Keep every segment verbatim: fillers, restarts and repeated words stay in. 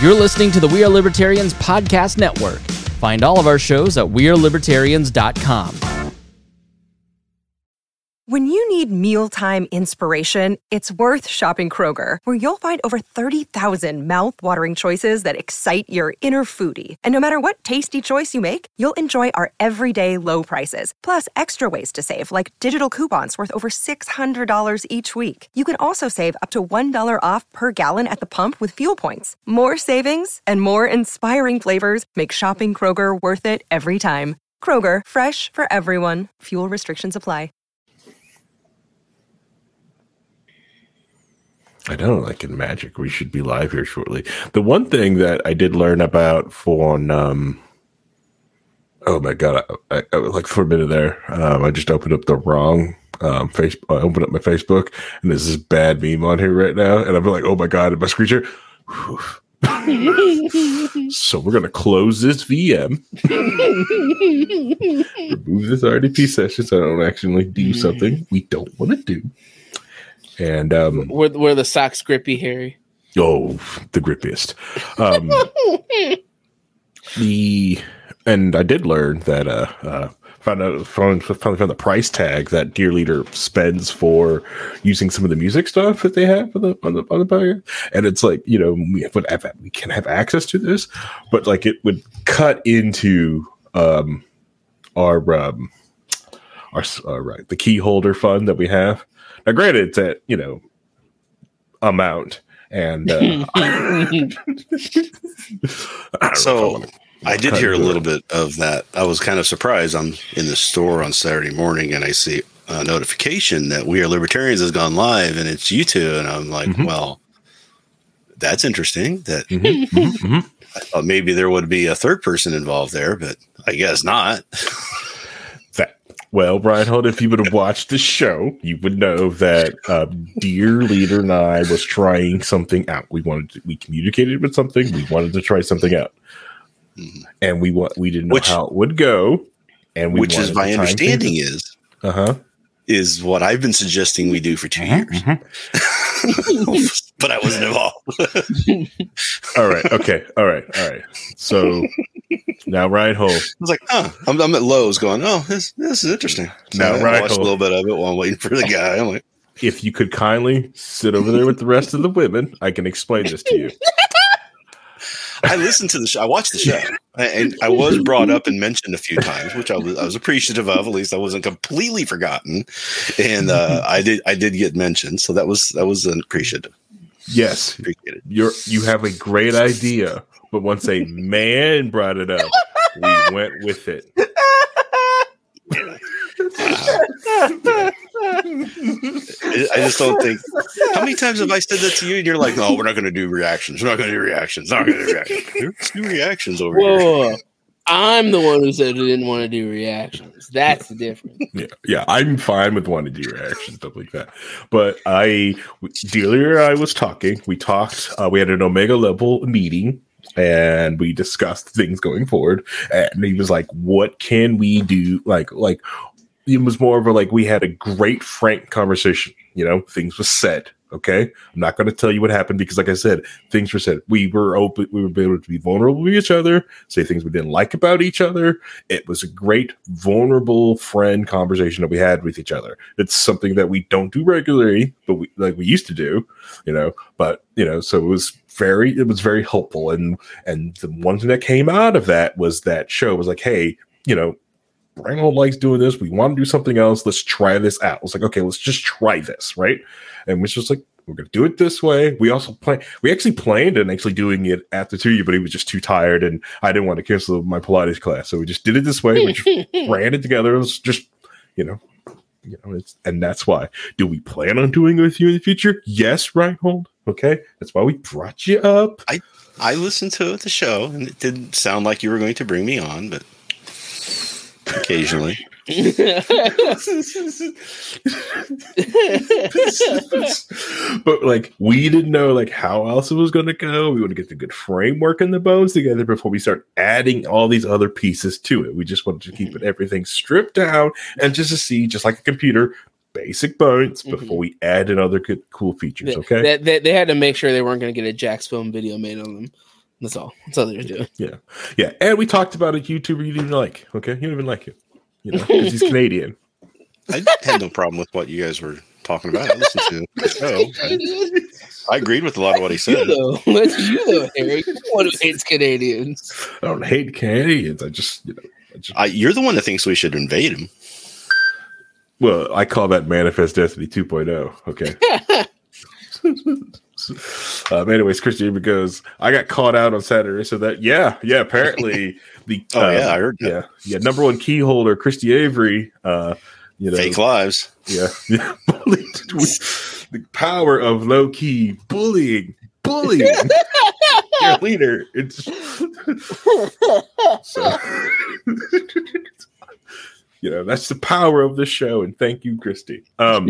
You're listening to the We Are Libertarians Podcast Network. Find all of our shows at we are libertarians dot com. When you need mealtime inspiration, it's worth shopping Kroger, where you'll find over thirty thousand mouth-watering choices that excite your inner foodie. And no matter what tasty choice you make, you'll enjoy our everyday low prices, plus extra ways to save, like digital coupons worth over six hundred dollars each week. You can also save up to one dollar off per gallon at the pump with fuel points. More savings and more inspiring flavors make shopping Kroger worth it every time. Kroger, fresh for everyone. Fuel restrictions apply. I know, like in Magic, we should be live here shortly. The one thing that I did learn about for um, oh my god, I, I, I like for a minute there, um, I just opened up the wrong um, face. I opened up my Facebook, and there's this bad meme on here right now, and I'm like, oh my god, my screen share. So we're gonna close this V M, remove this R D P session, so I don't actually do something we don't want to do. And um, we're, we're the socks grippy, Harry. Oh, the grippiest. Um, the and I did learn that uh, uh, found out found, finally found the price tag that Dear Leader spends for using some of the music stuff that they have on the on the on the podcast. And it's like, you know, we would have we can have access to this, but like it would cut into um, our um, our uh, right the key holder fund that we have. Now, granted, it's at, you know, amount. And uh, so I did hear a little bit of that. I was kind of surprised. I'm in the store on Saturday morning and I see a notification that We Are Libertarians has gone live and it's you two. And I'm like, mm-hmm. well, that's interesting. That mm-hmm. Mm-hmm. I thought maybe there would be a third person involved there, but I guess not. Well, Reinhold, if you would have watched the show, you would know that uh, Dear Leader and I was trying something out. We wanted to, we communicated with something. We wanted to try something out, mm-hmm. and we wa- we didn't know which, how it would go. And we which is my understanding is uh huh is what I've been suggesting we do for two years, mm-hmm. but I wasn't involved. All right, okay, all right, all right. So. Now, Reinhold. I was like, huh. I'm, I'm at Lowe's going, oh, this this is interesting. So now, I watched a little bit of it while I'm waiting for the guy. I'm like, if you could kindly sit over there with the rest of the women, I can explain this to you. I listened to the show. I watched the show. And I was brought up and mentioned a few times, which I was I was appreciative of. At least I wasn't completely forgotten. And uh, I did I did get mentioned. So that was that was appreciative. Yes. Appreciated. You're you have a great idea. But once a man brought it up, we went with it. I just don't think. How many times have I said that to you? And you're like, "No, we're not going to do reactions. We're not going to do reactions. Not going to do reactions. Let's do reactions over Whoa, here." I'm the one who said I didn't want to do reactions. That's the difference. Yeah, yeah, I'm fine with wanting to do reactions, stuff like that. But I, Dealer, I was talking. We talked. Uh, we had an Omega level meeting. And we discussed things going forward. And he was like, what can we do? Like, like it was more of a, like, we had a great, frank conversation, you know, things were said. Okay. I'm not going to tell you what happened because, like I said, things were said. We were open. We were able to be vulnerable with each other, say things we didn't like about each other. It was a great, vulnerable friend conversation that we had with each other. It's something that we don't do regularly, but we, like we used to do, you know, but, you know, so it was, very it was very helpful, and and the one thing that came out of that was that show was like, hey, you know, Reinhold likes doing this, we want to do something else, let's try this out. It's like, okay, let's just try this, right? And we just like, we're gonna do it this way. We also plan we actually planned on actually doing it at the two, but he was just too tired and I didn't want to cancel my Pilates class, so we just did it this way. We just ran it together. It was just, you know, you know, it's and that's why. Do we plan on doing it with you in the future? Yes, Reinhold. Okay, that's why we brought you up. I I listened to the show, and it didn't sound like you were going to bring me on, but occasionally. But like, we didn't know like how else it was going to go. We want to get the good framework and the bones together before we start adding all these other pieces to it. We just wanted to keep it everything stripped down and just to see, just like a computer, basic bones before mm-hmm. we add in other good, cool features. Okay, they, they, they had to make sure they weren't going to get a Jax Film video made on them. That's all. That's all they're doing. Yeah, yeah. And we talked about a YouTuber you didn't even like. Okay, you didn't even like him. You know, because he's Canadian. I had no problem with what you guys were talking about. I listened to the show. I, I agreed with a lot of what he said. You though. That's you though, Harry. You're the one who hates Canadians. I don't hate Canadians. I just, you know, I just, I, you're the one that thinks we should invade him. well, I call that Manifest Destiny two point oh. Okay. um, anyways, Christy Avery goes, I got caught out on Saturday, so that yeah, yeah. Apparently, the Oh, uh, yeah, I heard that. yeah, yeah. Number one key holder, Christy Avery. Uh, you know, Fake lives. yeah, yeah. bullied. The power of low key bullying, bullying your leader. It's so, you know, that's the power of the show. And thank you, Christy. Um,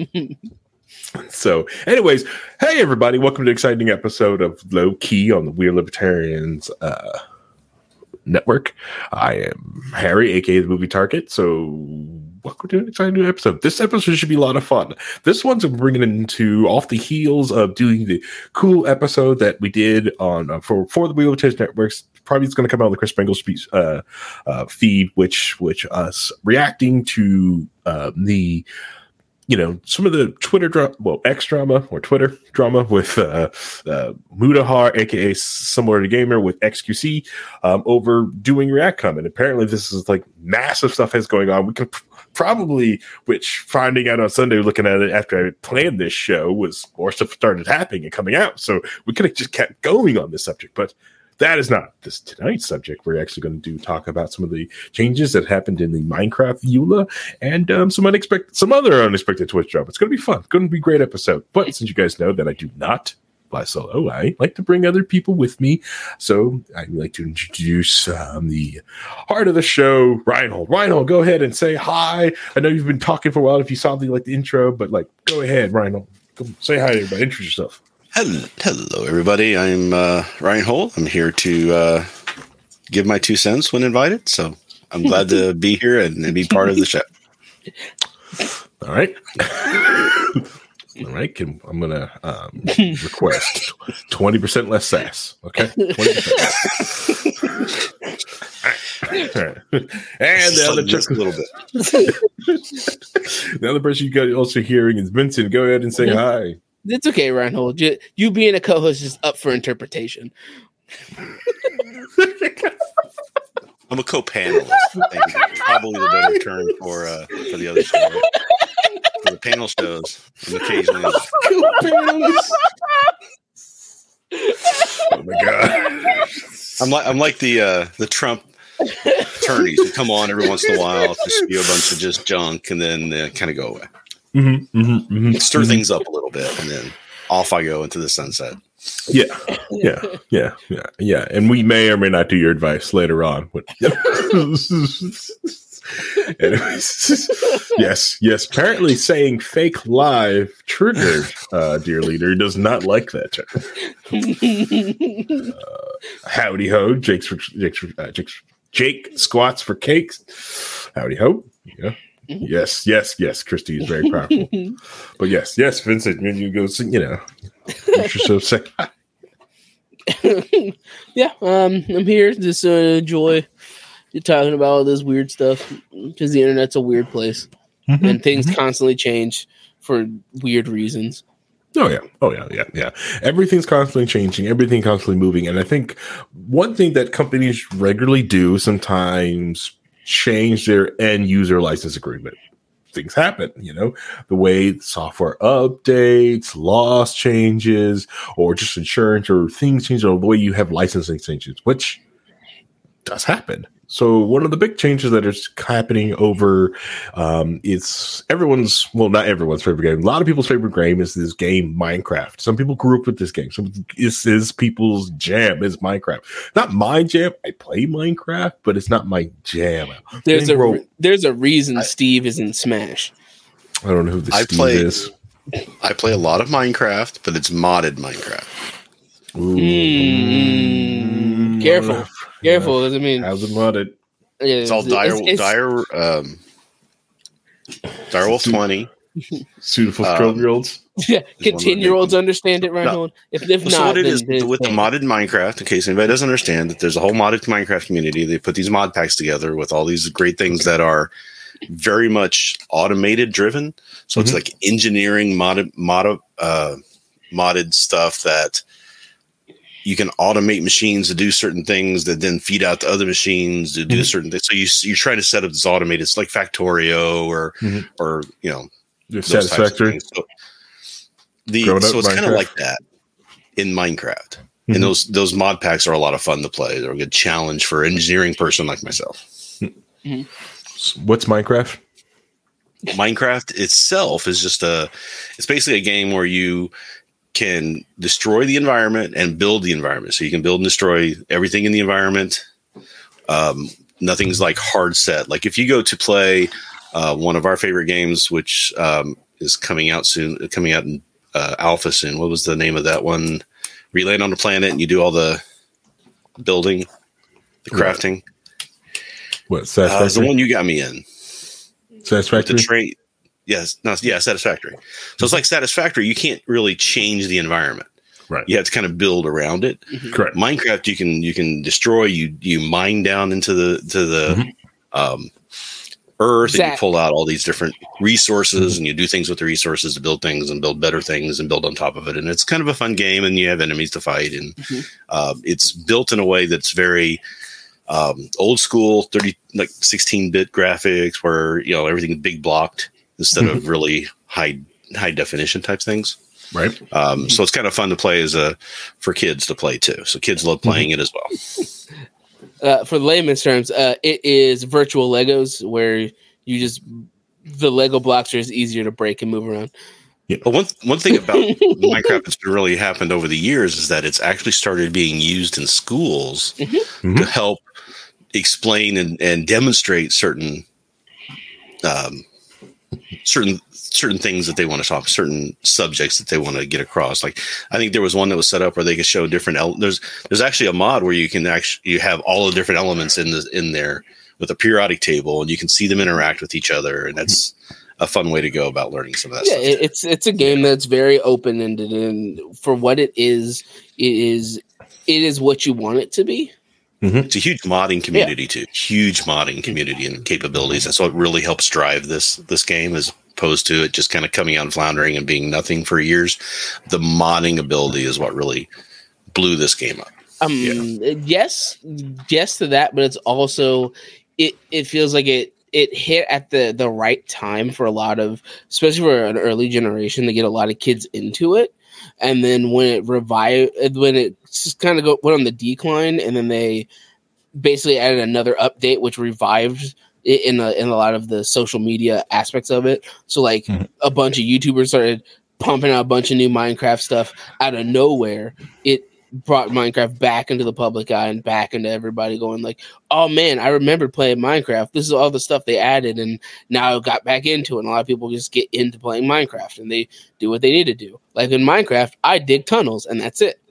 So, anyways, hey everybody, welcome to an exciting episode of Low Key on the We Are Libertarians uh, network. I am Harry, aka the Movie Target. So, welcome to an exciting new episode. This episode should be a lot of fun. This one's bringing into off the heels of doing the cool episode that we did on uh, for for the We Are Libertarians networks. Probably it's going to come out on the Chris Bengal speech, uh, uh, feed, which which us reacting to uh, the. You know, some of the Twitter drama, well, X drama or Twitter drama with uh, uh, Mudahar, aka Similar to Gamer, with X Q C um, over doing React comment. Apparently, this is like massive stuff is going on. We could p- probably, which finding out on Sunday, looking at it after I planned this show, was more stuff started happening and coming out. So we could have just kept going on this subject, but that is not this tonight's subject. We're actually going to do talk about some of the changes that happened in the Minecraft E U L A and um, some unexpected, some other unexpected Twitch drop. It's going to be fun. It's going to be a great episode. But since you guys know that I do not fly solo, I like to bring other people with me. So I'd like to introduce um, the heart of the show, Reinhold. Reinhold, go ahead and say hi. I know you've been talking for a while. If you saw the like the intro, but like, go ahead, Reinhold. Go say hi to everybody. Introduce yourself. Hello, hello, everybody. I'm uh, Ryan Holt. I'm here to uh, give my two cents when invited. So I'm glad to be here and, and be part of the show. All right. All right. Can, I'm going to um, request twenty percent less sass. Okay. twenty percent. All right. And the other just a little bit. The other person you got also hearing is Vincent. Go ahead and say hi. It's okay, Reinhold. You, you being a co-host is up for interpretation. I'm a co-panelist. I think probably the better term for uh, for the other show. Right? For the panel shows, and occasionally. Oh my god! I'm like I'm like the uh, the Trump attorneys who come on every once in a while to spew a bunch of just junk and then uh, kind of go away. Mm-hmm, mm-hmm, mm-hmm, Stir mm-hmm. things up a little bit, and then off I go into the sunset. Yeah, yeah, yeah, yeah, yeah. And we may or may not do your advice later on. But anyways, yes, yes. Apparently, saying "fake live" triggered uh, dear leader. He does not like that term. uh, howdy ho, Jake's for Jake's for, uh, Jake's, Jake squats for cakes. Howdy ho. Yeah. Yes, yes, yes. Christy is very powerful. But yes, yes, Vincent, when you go sing, you know, you're so sick. Yeah, um, I'm here just to enjoy talking about all this weird stuff because the internet's a weird place Mm-hmm, and things mm-hmm. constantly change for weird reasons. Oh yeah, oh yeah, yeah, yeah. Everything's constantly changing, everything constantly moving, and I think one thing that companies regularly do sometimes change their end user license agreement. Things happen, you know, the way software updates, laws changes, or just insurance or things change, or the way you have licensing changes, which does happen. So one of the big changes that is happening over, um, it's everyone's, well, not everyone's favorite game. A lot of people's favorite game is this game, Minecraft. Some people grew up with this game. Some this is people's jam is Minecraft. Not my jam. I play Minecraft, but it's not my jam. There's Game a Bro, there's a reason I, Steve is in Smash. I don't know who this I Steve play, is. I play a lot of Minecraft, but it's modded Minecraft. Ooh. Mm, careful, careful. Does it mean how's it modded? It's all dire, it's, it's, dire, um, Direwolf twenty, Suitable Um, twelve year olds. Yeah, can ten year olds understand it, Reinhold? No. If, if So not, what it then, is then with the modded Minecraft, in case anybody doesn't understand, that there's a whole modded Minecraft community. They put these mod packs together with all these great things that are very much automated driven. So Mm-hmm. it's like engineering modded, mod, uh, modded stuff that you can automate machines to do certain things that then feed out to other machines to do Mm-hmm. certain things. So you, you're trying to set up this automated, it's like Factorio or, Mhm. or, you know, Just those types of Satisfactory. things. So, the, Grown up so it's kind of Minecraft. like that in Minecraft. Mhm. And those those mod packs are a lot of fun to play. They're a good challenge for an engineering person like myself. What's Minecraft? Minecraft itself is just a it's basically a game where you can destroy the environment and build the environment. So you can build and destroy everything in the environment. Um, nothing's like hard set. Like if you go to play uh, one of our favorite games, which um, is coming out soon, coming out in uh, alpha soon. What was the name of that one? Where you land on the planet and you do all the building, the crafting. What Uh, Satisfactory? the one you got me in. With Satisfactory. the train. Yes, no, yeah, Satisfactory. So it's like Satisfactory. You can't really change the environment. Right. You have to kind of build around it. Correct. Minecraft, you can you can destroy. You you mine down into the to the Mm-hmm. um, earth, and Zach. you pull out all these different resources, and you do things with the resources to build things and build better things and build on top of it. And it's kind of a fun game. And you have enemies to fight, and uh, it's built in a way that's very um, old school, thirty like sixteen bit graphics, where you know everything's big blocked instead of really high high definition type things. Right. Um, so it's kind of fun to play as a for kids to play too. So kids love playing it as well. Uh, for layman's terms, uh, it is virtual Legos where you just the Lego blocks are just easier to break and move around. But one one thing about Minecraft that's been really happened over the years is that it's actually started being used in schools Mm-hmm. to help explain and, and demonstrate certain um, certain certain things that they want to talk, certain subjects that they want to get across. Like I think there was one that was set up where they could show different. El- there's there's actually a mod where you can actually you have all the different elements in the in there with a periodic table, and you can see them interact with each other, and that's a fun way to go about learning some of that Yeah, stuff. it, it's it's a game that's very open ended, and for what it is, it is it is what you want it to be. It's a huge modding community too. Huge modding community and capabilities. That's what really helps drive this this game, as opposed to it just kind of coming out and floundering and being nothing for years. The modding ability is what really blew this game up. Um, yes, yes to that, but it's also it. It feels like it it hit at the the right time for a lot of, especially for an early generation, to get a lot of kids into it. And then when it revived, when it just kind of go went on the decline, and then they basically added another update which revived it in a, in a lot of the social media aspects of it. So like Mm-hmm. a bunch of YouTubers started pumping out a bunch of new Minecraft stuff out of nowhere. It brought Minecraft back into the public eye and back into everybody going like, oh man, I remember playing Minecraft. This is all the stuff they added, and now I got back into it. And a lot of people just get into playing Minecraft and they do what they need to do. Like in Minecraft, I dig tunnels and that's it.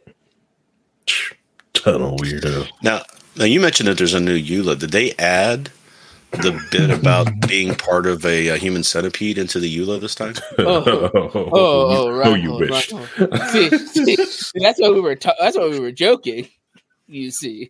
Tunnel weirdo. Now, now you mentioned that there's a new E U L A. Did they add the bit about being part of a, a human centipede into the E U L A this time? Oh, oh, oh, oh, right. oh, you oh, wish. right, oh. See, see, see, that's why we were ta- that's why we were joking. You see.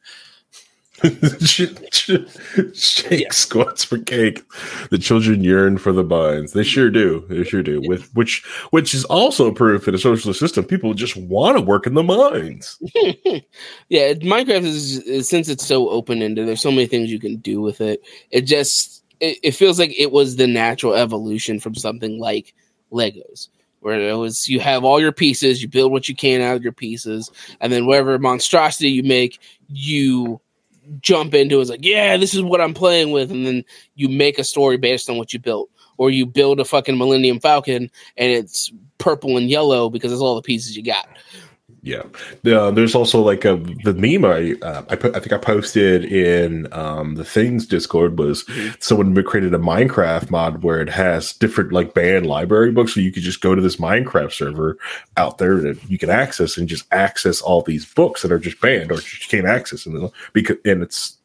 Shake squats for cake. The children yearn for the mines. They sure do. They sure do. With which, which is also proof in a socialist system, people just want to work in the mines. Yeah, Minecraft is, is since it's so open ended. There's so many things you can do with it. It just it, it feels like it was the natural evolution from something like Legos, where it was you have all your pieces, you build what you can out of your pieces, and then whatever monstrosity you make, you jump into it's like, yeah, this is what I'm playing with, and then you make a story based on what you built, or you build a fucking Millennium Falcon and it's purple and yellow because it's all the pieces you got. Yeah, uh, there's also like a the meme I uh, I put I think I posted in um, the Things Discord was someone created a Minecraft mod where it has different like banned library books, so you could just go to this Minecraft server out there that you can access and just access all these books that are just banned or you can't access, and because and it's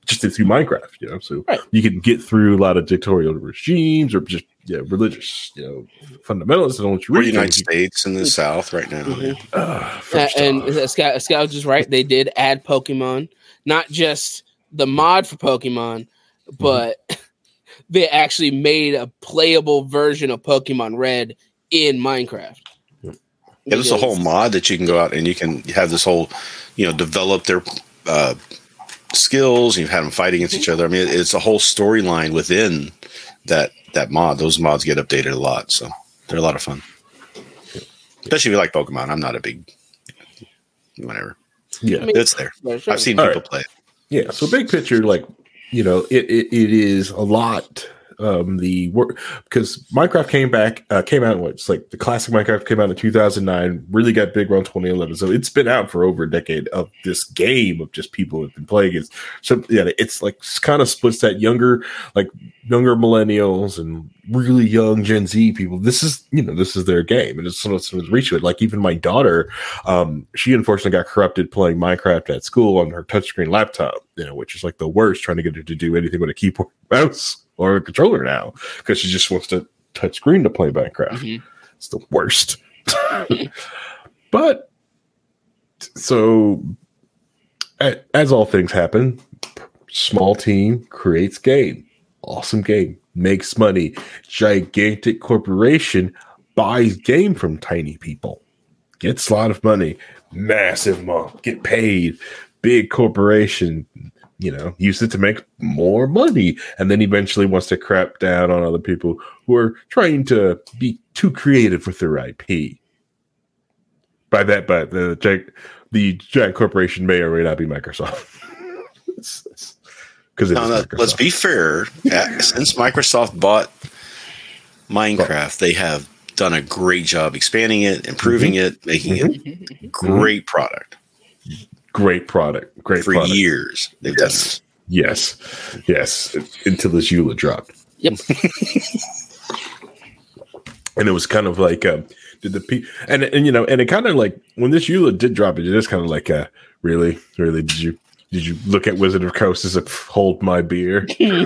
just through Minecraft, you know. So right. you can get through a lot of dictatorial regimes or just yeah, religious, you know, fundamentalists that don't Or read United things. States in the South right now. Mm-hmm. Uh, Uh, and Scout, Scout is right. They did add Pokemon, not just the mod for Pokemon, but mm-hmm. they actually made a playable version of Pokemon Red in Minecraft. Yeah, there's a whole mod that you can go out and you can have this whole, you know, develop their uh, skills. You've had them fight against each other. I mean, it's a whole storyline within that that mod. Those mods get updated a lot, so they're a lot of fun. Especially if you like Pokemon. I'm not a big whatever. Yeah, I mean, it's there. Sure. I've seen All people right. play it. Yeah, so big picture, like, you know, it it, it is a lot. Um, the work because Minecraft came back, uh, came out. What it's like the classic Minecraft came out in two thousand nine. Really got big around twenty eleven. So it's been out for over a decade of this game of just people who've been playing it. So yeah, it's like kind of splits that younger, like younger millennials and really young Gen Z people. This is you know this is their game, and it's sort of, sort of reach to it. Like even my daughter, um, she unfortunately got corrupted playing Minecraft at school on her touchscreen laptop. You know, which is like the worst. Trying to get her to do anything with a keyboard, mouse, or a controller now because she just wants to touch screen to play Minecraft. Mm-hmm. It's the worst. But so as all things happen, small team creates game. Awesome game. Makes money. Gigantic corporation buys game from tiny people. Gets a lot of money. Massive month. Get paid. Big corporation. You know, use it to make more money, and then eventually wants to crap down on other people who are trying to be too creative with their I P. By that, but the giant, the giant corporation may or may not be Microsoft. Because no, no, let's be fair. Since Microsoft bought Minecraft, they have done a great job expanding it, improving mm-hmm. it, making mm-hmm. it a great product. Great product. Great For product. years. They've yes. done it. Yes. Yes. Until this Eula dropped. Yep. And it was kind of like, um, did the P and, and, you know, and it kind of like when this Eula did drop, it just kind of like, uh, really, really, did you, did you look at Wizard of Coast as a hold my beer? you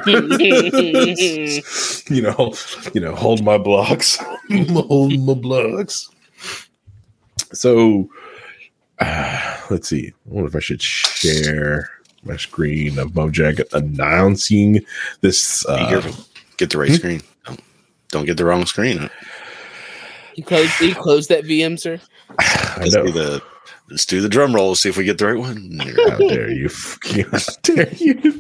know, you know, hold my blocks, hold my blocks. So, Uh, let's see. I wonder if I should share my screen of Mojang announcing this. Uh, get the right hmm? screen. Don't, don't get the wrong screen. You close. You close that V M, sir. I let's know. do the let's do the drum roll. See if we get the right one. How dare you? How dare you?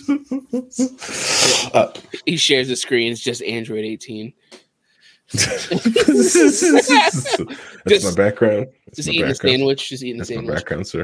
uh, he shares the screen. It's just Android eighteen. That's just, my background. That's just my eating background. a sandwich. Just eating That's a sandwich. My background, sir.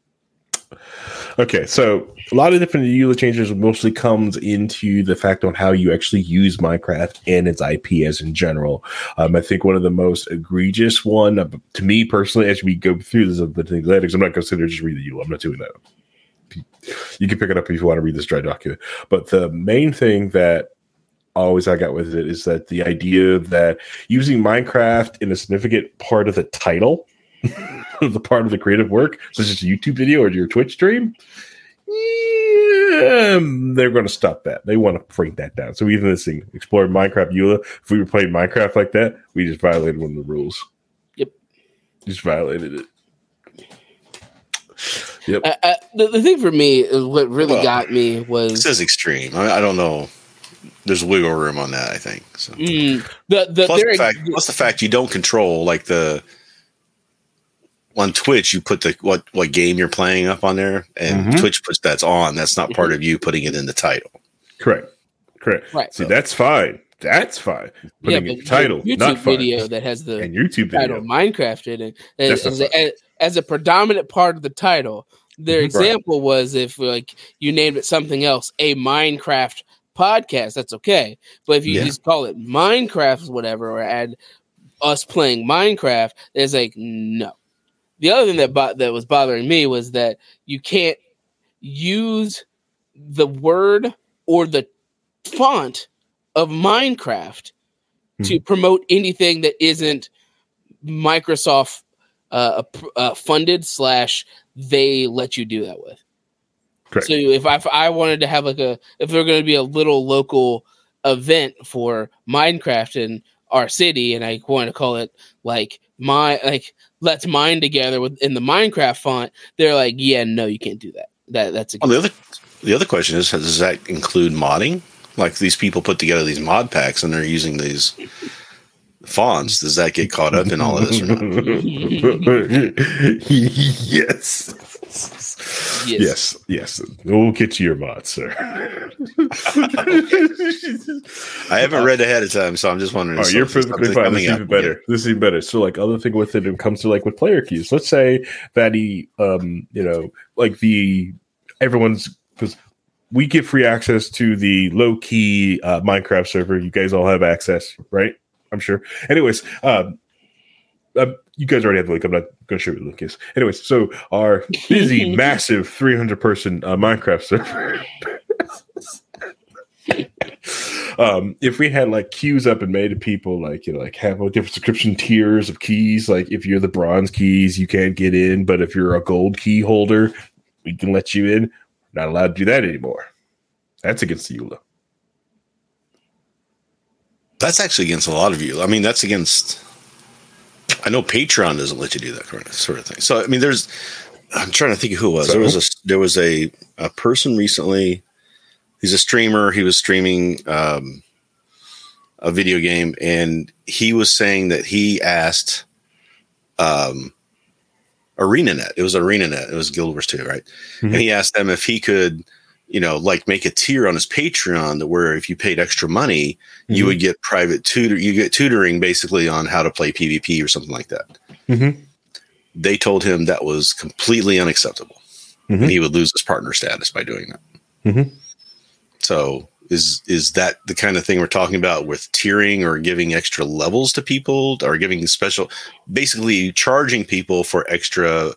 Okay, so a lot of different E U L A changes mostly comes into the fact on how you actually use Minecraft and its I P as in general. Um, I think one of the most egregious one uh, to me personally, as we go through this, the things later, because I'm not considering just read the E U L A. I'm not doing that. You can pick it up if you want to read this dry document. But the main thing that always I got with it is that the idea that using Minecraft in a significant part of the title, the part of the creative work, such as a YouTube video or your Twitch stream, yeah, they're going to stop that. They want to bring that down. So even this thing, Explore Minecraft E U L A, if we were playing Minecraft like that, we just violated one of the rules. Yep. Just violated it. Yep. Uh, uh, the, the thing for me, what really well, got me was... It says extreme. I, I don't know. There's wiggle room on that, I think. So. Mm, the, the, plus, the fact, plus the fact you don't control, like the on Twitch, you put the what what game you're playing up on there, and mm-hmm. Twitch puts that's on. That's not part mm-hmm. of you putting it in the title. Correct. Correct. Right. See, so. that's fine. That's fine. Putting yeah, in the title, YouTube not fine. video that has the and YouTube title video. Minecraft in it as, as, a, as a predominant part of the title. Their mm-hmm. example right. was if like you named it something else, a Minecraft podcast, that's okay. But if you yeah. just call it Minecraft, whatever, or add us playing Minecraft, there's like no. The other thing that bo- that was bothering me was that you can't use the word or the font of Minecraft mm-hmm. to promote anything that isn't Microsoft uh, uh, funded slash they let you do that with. Correct. So if I, if I wanted to have like a, if there were going to be a little local event for Minecraft in our city, and I want to call it like my, like let's mine together with in the Minecraft font, they're like, yeah, no, you can't do that. That that's a well, the other the other question is, does that include modding? Like these people put together these mod packs and they're using these fonts. Does that get caught up in all of this or not? Yes. Yes. Yes. Yes. We'll get you your mods, sir. I haven't read ahead of time, so I'm just wondering. Oh, so you're perfectly fine. This is even better. Yeah. This is even better. So, like, other thing with it, it comes to like with player keys. Let's say that he, um, you know, like the everyone's because we get free access to the low key uh, Minecraft server. You guys all have access, right? I'm sure. Anyways, um, uh, you guys already have the link. I'm not going to show you the link. Is anyways. So our busy, massive three hundred person uh, Minecraft server. um, if we had like queues up and made of people like you know like have like different subscription tiers of keys. Like if you're the bronze keys, you can't get in, but if you're a gold key holder, we can let you in. We're not allowed to do that anymore. That's against the E U L A. That's actually against a lot of you. I mean, that's against. I know Patreon doesn't let you do that sort of thing. So I mean, there's. I'm trying to think of who it was. So? There was a there was a a person recently. He's a streamer. He was streaming um, a video game, and he was saying that he asked um, ArenaNet. It was ArenaNet. It was Guild Wars two, right? Mm-hmm. And he asked them if he could. You know, like make a tier on his Patreon that where if you paid extra money, mm-hmm. you would get private tutor. You get tutoring basically on how to play PvP or something like that. Mm-hmm. They told him that was completely unacceptable, mm-hmm. and he would lose his partner status by doing that. Mm-hmm. So, is is that the kind of thing we're talking about with tiering or giving extra levels to people, or giving special, basically charging people for extra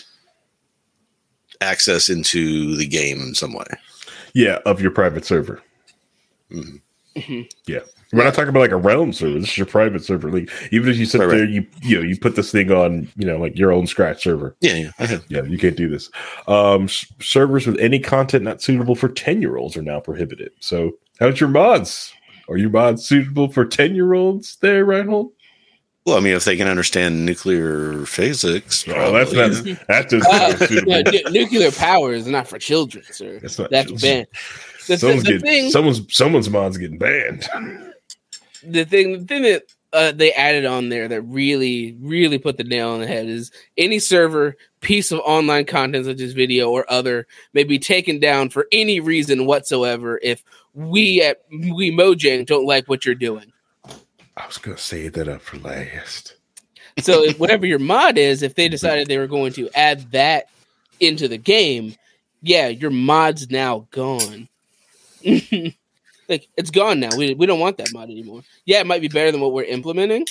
access into the game in some way? Yeah, of your private server. Mm-hmm. Mm-hmm. Yeah, we're not talking about like a realm server. This is your private server. Like even if you sit right, there, right. you you know you put this thing on, you know, like your own Scratch server. Yeah, yeah, okay. yeah. You can't do this. Um, s- servers with any content not suitable for ten year olds are now prohibited. So, how's your mods? Are your mods suitable for ten year olds there, Reinhold? Well, I mean, if they can understand nuclear physics, oh, that's not that's just uh, no, n- nuclear power is not for children, sir. That's, not that's banned. The, someone's, the, the getting, thing, someone's someone's mod's getting banned. The thing, the thing that uh, they added on there that really, really put the nail on the head is any server, piece of online content such as video or other may be taken down for any reason whatsoever if we at we Mojang don't like what you're doing. I was going to save that up for last. So if, whatever your mod is, if they decided they were going to add that into the game, yeah, your mod's now gone. Like, it's gone now. We we don't want that mod anymore. Yeah, it might be better than what we're implementing.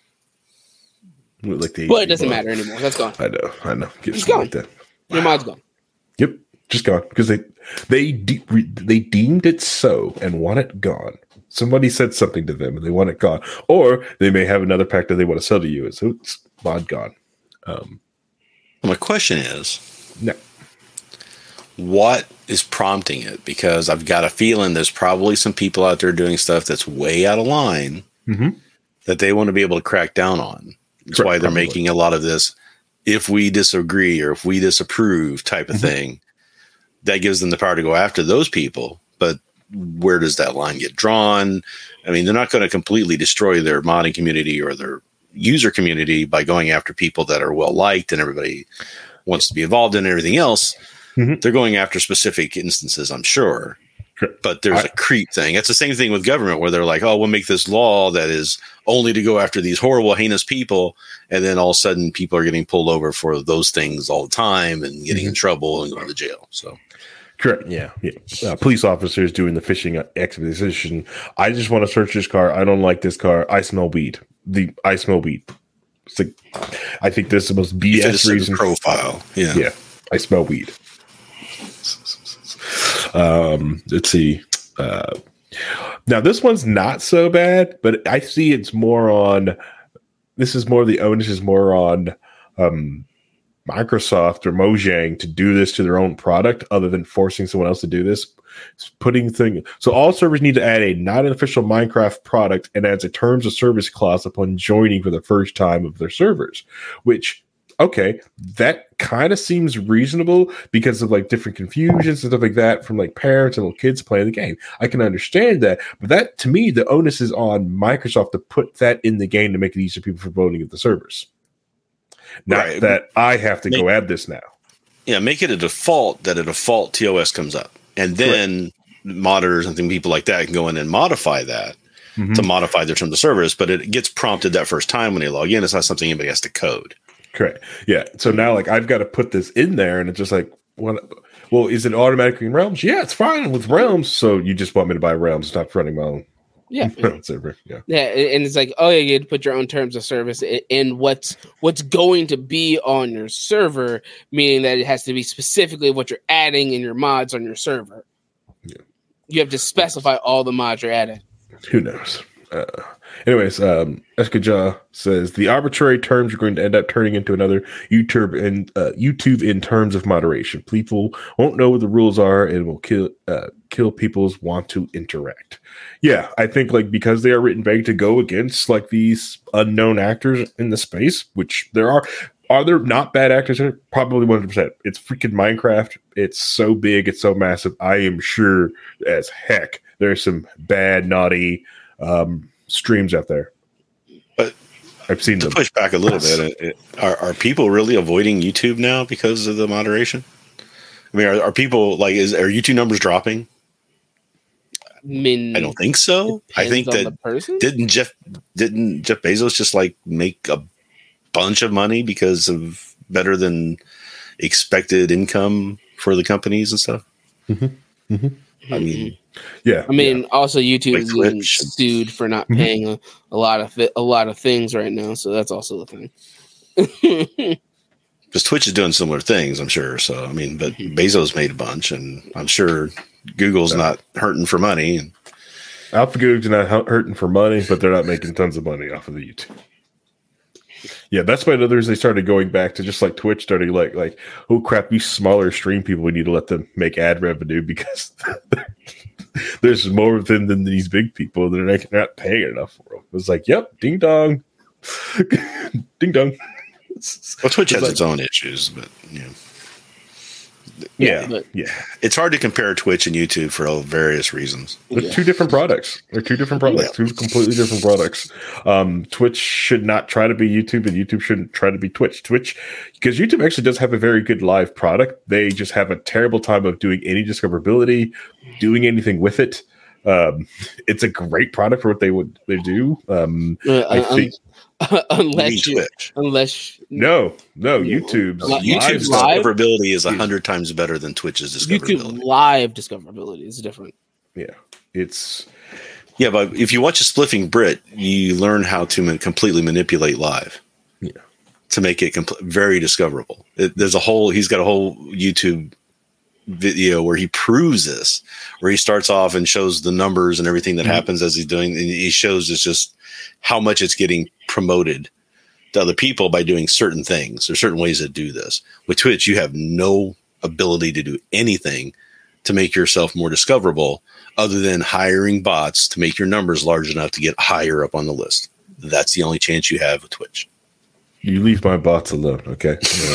Like the but it doesn't mod. matter anymore. That's gone. I know. I know. Get it's gone. Like that. Your mod's gone. Yep. Just gone. Because they they de- they deemed it so and want it gone. Somebody said something to them and they want it gone. Or they may have another pack that they want to sell to you. So it's mod gone. Um, My question is, no. What is prompting it? Because I've got a feeling there's probably some people out there doing stuff that's way out of line mm-hmm. that they want to be able to crack down on. That's Correct, why they're probably. making a lot of this, if we disagree or if we disapprove type of mm-hmm. thing. That gives them the power to go after those people. But where does that line get drawn? I mean, they're not going to completely destroy their modding community or their user community by going after people that are well liked and everybody wants to be involved in and everything else. Mm-hmm. They're going after specific instances, I'm sure. Sure. But there's I, a creep thing. It's the same thing with government where they're like, oh, we'll make this law that is only to go after these horrible, heinous people. And then all of a sudden people are getting pulled over for those things all the time and getting mm-hmm. in trouble and going to jail. So. Correct. Yeah. Yeah. Uh, police officers doing the fishing expedition. I just want to search this car. I don't like this car. I smell weed. The I smell weed. It's like, I think this is the most B S reason. Profile. Yeah. Yeah. I smell weed. Um, let's see. Uh, now this one's not so bad, but I see it's more on. This is more the onus is more on um, Microsoft or Mojang to do this to their own product other than forcing someone else to do this. It's putting thing. So all servers need to add a not an official Minecraft product and adds a terms of service clause upon joining for the first time of their servers, which, okay, that kind of seems reasonable because of like different confusions and stuff like that from like parents and little kids playing the game. I can understand that, but that to me, the onus is on Microsoft to put that in the game to make it easier for people for voting at the servers. Not right. that I have to make, go add this now. Yeah, make it a default that a default T O S comes up. And then Correct. modders and things, people like that can go in and modify that mm-hmm. to modify their terms of service. But it gets prompted that first time when they log in. It's not something anybody has to code. Correct. Yeah. So now, like, I've got to put this in there, and it's just like, what? Well, is it automatically in Realms? Yeah, it's fine with Realms. So you just want me to buy Realms, stop running my own. Yeah. server. Yeah. Yeah. And it's like, oh, yeah, you had to put your own terms of service in what's what's going to be on your server, meaning that it has to be specifically what you're adding in your mods on your server. Yeah. You have to specify all the mods you're adding. Who knows? Uh, anyways, um, Eskaja says the arbitrary terms are going to end up turning into another YouTube and uh, YouTube in terms of moderation. People won't know what the rules are and will kill uh, kill people's want to interact. Yeah, I think like because they are written vague to go against like these unknown actors in the space, which there are. Are there not bad actors in it? Probably one hundred percent. It's freaking Minecraft. It's so big. It's so massive. I am sure as heck there's some bad, naughty um, streams out there. But I've seen to them. push back a little bit, it, are, are people really avoiding YouTube now because of the moderation? I mean, are, are people like, is are YouTube numbers dropping? I mean, I don't think so. I think that didn't Jeff didn't Jeff Bezos just like make a bunch of money because of better than expected income for the companies and stuff. Mm-hmm. Mm-hmm. I mean, yeah. I mean, yeah. also YouTube like is getting sued for not paying mm-hmm. a, a lot of a lot of things right now, so that's also a thing. Because Twitch is doing similar things, I'm sure. So I mean, but Bezos made a bunch, and I'm sure Google's yeah. not hurting for money. And AlphaGo's not hurting for money, but they're not making tons of money off of the YouTube. Yeah, that's why others they started going back to just like Twitch, starting like like oh crap, these smaller stream people, we need to let them make ad revenue because there's more of them than these big people. They're not, they're not paying enough for them. It was like, yep, ding dong, ding dong. Well, Twitch has like, its own issues, but you know. Yeah, yeah, yeah. It's hard to compare Twitch and YouTube for all various reasons. They're yeah. two different products. They're two different products. Yeah. Two completely different products. Um, Twitch should not try to be YouTube, and YouTube shouldn't try to be Twitch. Twitch, because YouTube actually does have a very good live product. They just have a terrible time of doing any discoverability, doing anything with it. Um, it's a great product for what they would they do. Um, uh, I um, think. unless you, Twitch. unless no, no, YouTube's well, YouTube's live discoverability is a hundred times better than Twitch's discoverability. YouTube live discoverability is different. Yeah, it's yeah, but if you watch a Spliffing Brit, you learn how to man- completely manipulate live. Yeah, to make it compl- very discoverable. It, there's a whole. He's got a whole YouTube video where he proves this, where he starts off and shows the numbers and everything that mm-hmm. happens as he's doing, and he shows it's just how much it's getting promoted to other people by doing certain things. There's certain ways to do this. With Twitch, you have no ability to do anything to make yourself more discoverable other than hiring bots to make your numbers large enough to get higher up on the list. That's the only chance you have with Twitch. You leave my bots alone, okay?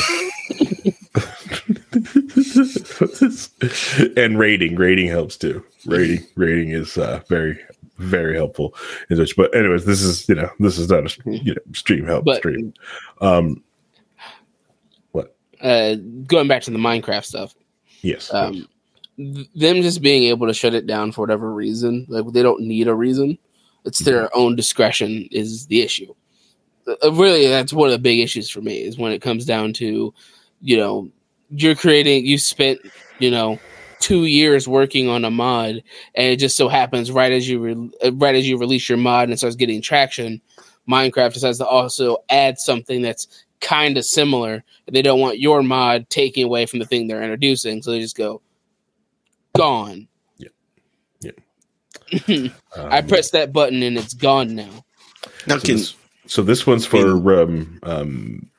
And rating. Rating helps too. Rating. Rating is uh, very... very helpful in Twitch. But anyways, this is you know this is not a you know stream help but, stream. Um, what? Uh, going back to the Minecraft stuff. Yes. Um, th- them just being able to shut it down for whatever reason, like they don't need a reason. It's their mm-hmm. own discretion is the issue. Uh, really, that's one of the big issues for me is when it comes down to, you know, you're creating. You spent you know. two years working on a mod, and it just so happens right as you re- right as you release your mod and it starts getting traction, Minecraft decides to also add something that's kind of similar. They don't want your mod taking away from the thing they're introducing, so they just go gone. Yeah, yeah. I um, pressed that button and it's gone now. Now, so, can, this, so this one's for um, um,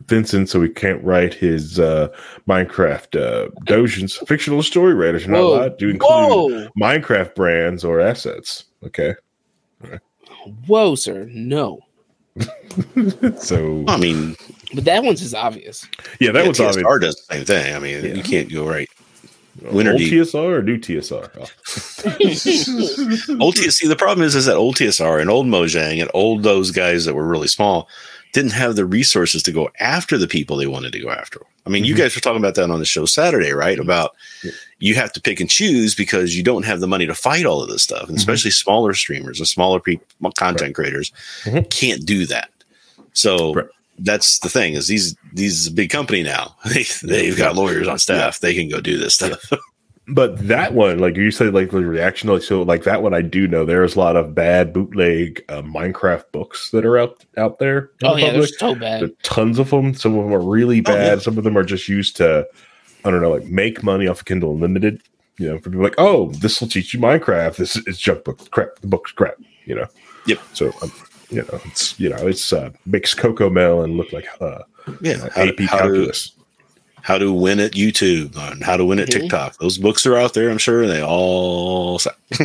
Vincent, so he can't write his uh, Minecraft uh, Dojins. Fictional story writers are not Whoa. allowed to include Whoa. Minecraft brands or assets. Okay. Whoa, sir. No. So, I mean, But that one's just obvious. yeah, that yeah, was T S R obvious. does the same thing. I mean, Yeah. you can't go right. Old Winter deep. T S R or new T S R? Oh. Old T S R. The problem is, is that old T S R and old Mojang and old those guys that were really small didn't have the resources to go after the people they wanted to go after. I mean, mm-hmm. you guys were talking about that on the show Saturday, right? About yeah. you have to pick and choose because you don't have the money to fight all of this stuff, and mm-hmm. especially smaller streamers and smaller people, content right. creators mm-hmm. can't do that. So right. that's the thing is these these big company now they, they've got lawyers on staff. Yeah. They can go do this stuff. But that one, like you said, like the reaction, like so, like that one, I do know there's a lot of bad bootleg uh, Minecraft books that are out out there. Oh the yeah, public. they're so bad. There are tons of them. Some of them are really bad. Oh, yeah. Some of them are just used to, I don't know, like make money off of Kindle Unlimited. You know, for people like, oh, this will teach you Minecraft. This is junk book crap. The book's crap. You know. Yep. So, um, you know, it's you know, it's uh, makes Coco Melon look like uh, yeah, like how, A P how calculus. To, how to win at YouTube and how to win at mm-hmm. TikTok. Those books are out there, I'm sure, and they all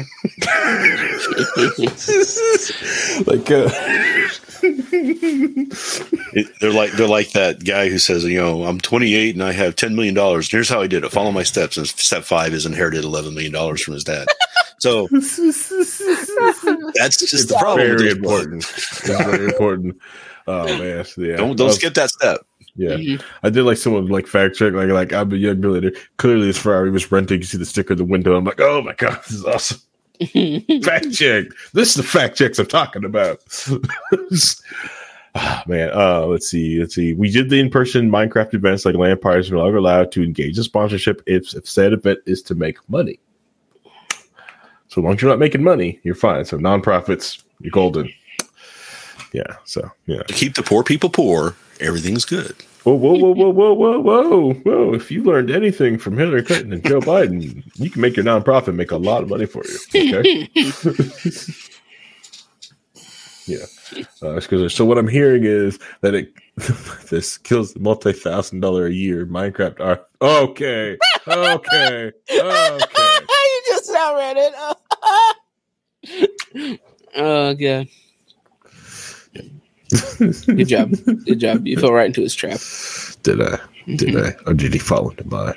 like uh, it, they're like they're like that guy who says, you know, I'm twenty-eight and I have ten million dollars. Here's how I did it. Follow my steps. And step five is inherited eleven million dollars from his dad. So that's just it's the problem. Very important. It's very important. Oh man, yeah. Don't don't skip that step. Yeah, mm-hmm. I did like someone like fact check, like like I'm a young millionaire. Clearly, this Ferrari was renting. You see the sticker in the window. I'm like, oh my god, this is awesome. Fact check. This is the fact checks I'm talking about. Oh, man, uh, let's see, let's see. We did the in-person Minecraft events like Lampires. We're not allowed to engage in sponsorship if, if said event is to make money. So long as you're not making money, you're fine. So nonprofits, you're golden. Yeah. So yeah. To keep the poor people poor, everything's good. Whoa, whoa, whoa, whoa, whoa, whoa, whoa, whoa! If you learned anything from Hillary Clinton and Joe Biden, you can make your nonprofit make a lot of money for you. Okay. Yeah. Uh, so what I'm hearing is that it this kills the multi-thousand dollar a year Minecraft art. Okay. Okay. Okay. You just outread it. Oh god. Good job. Good job. You fell right into his trap. Did I? Did I? Or did he fall into mine?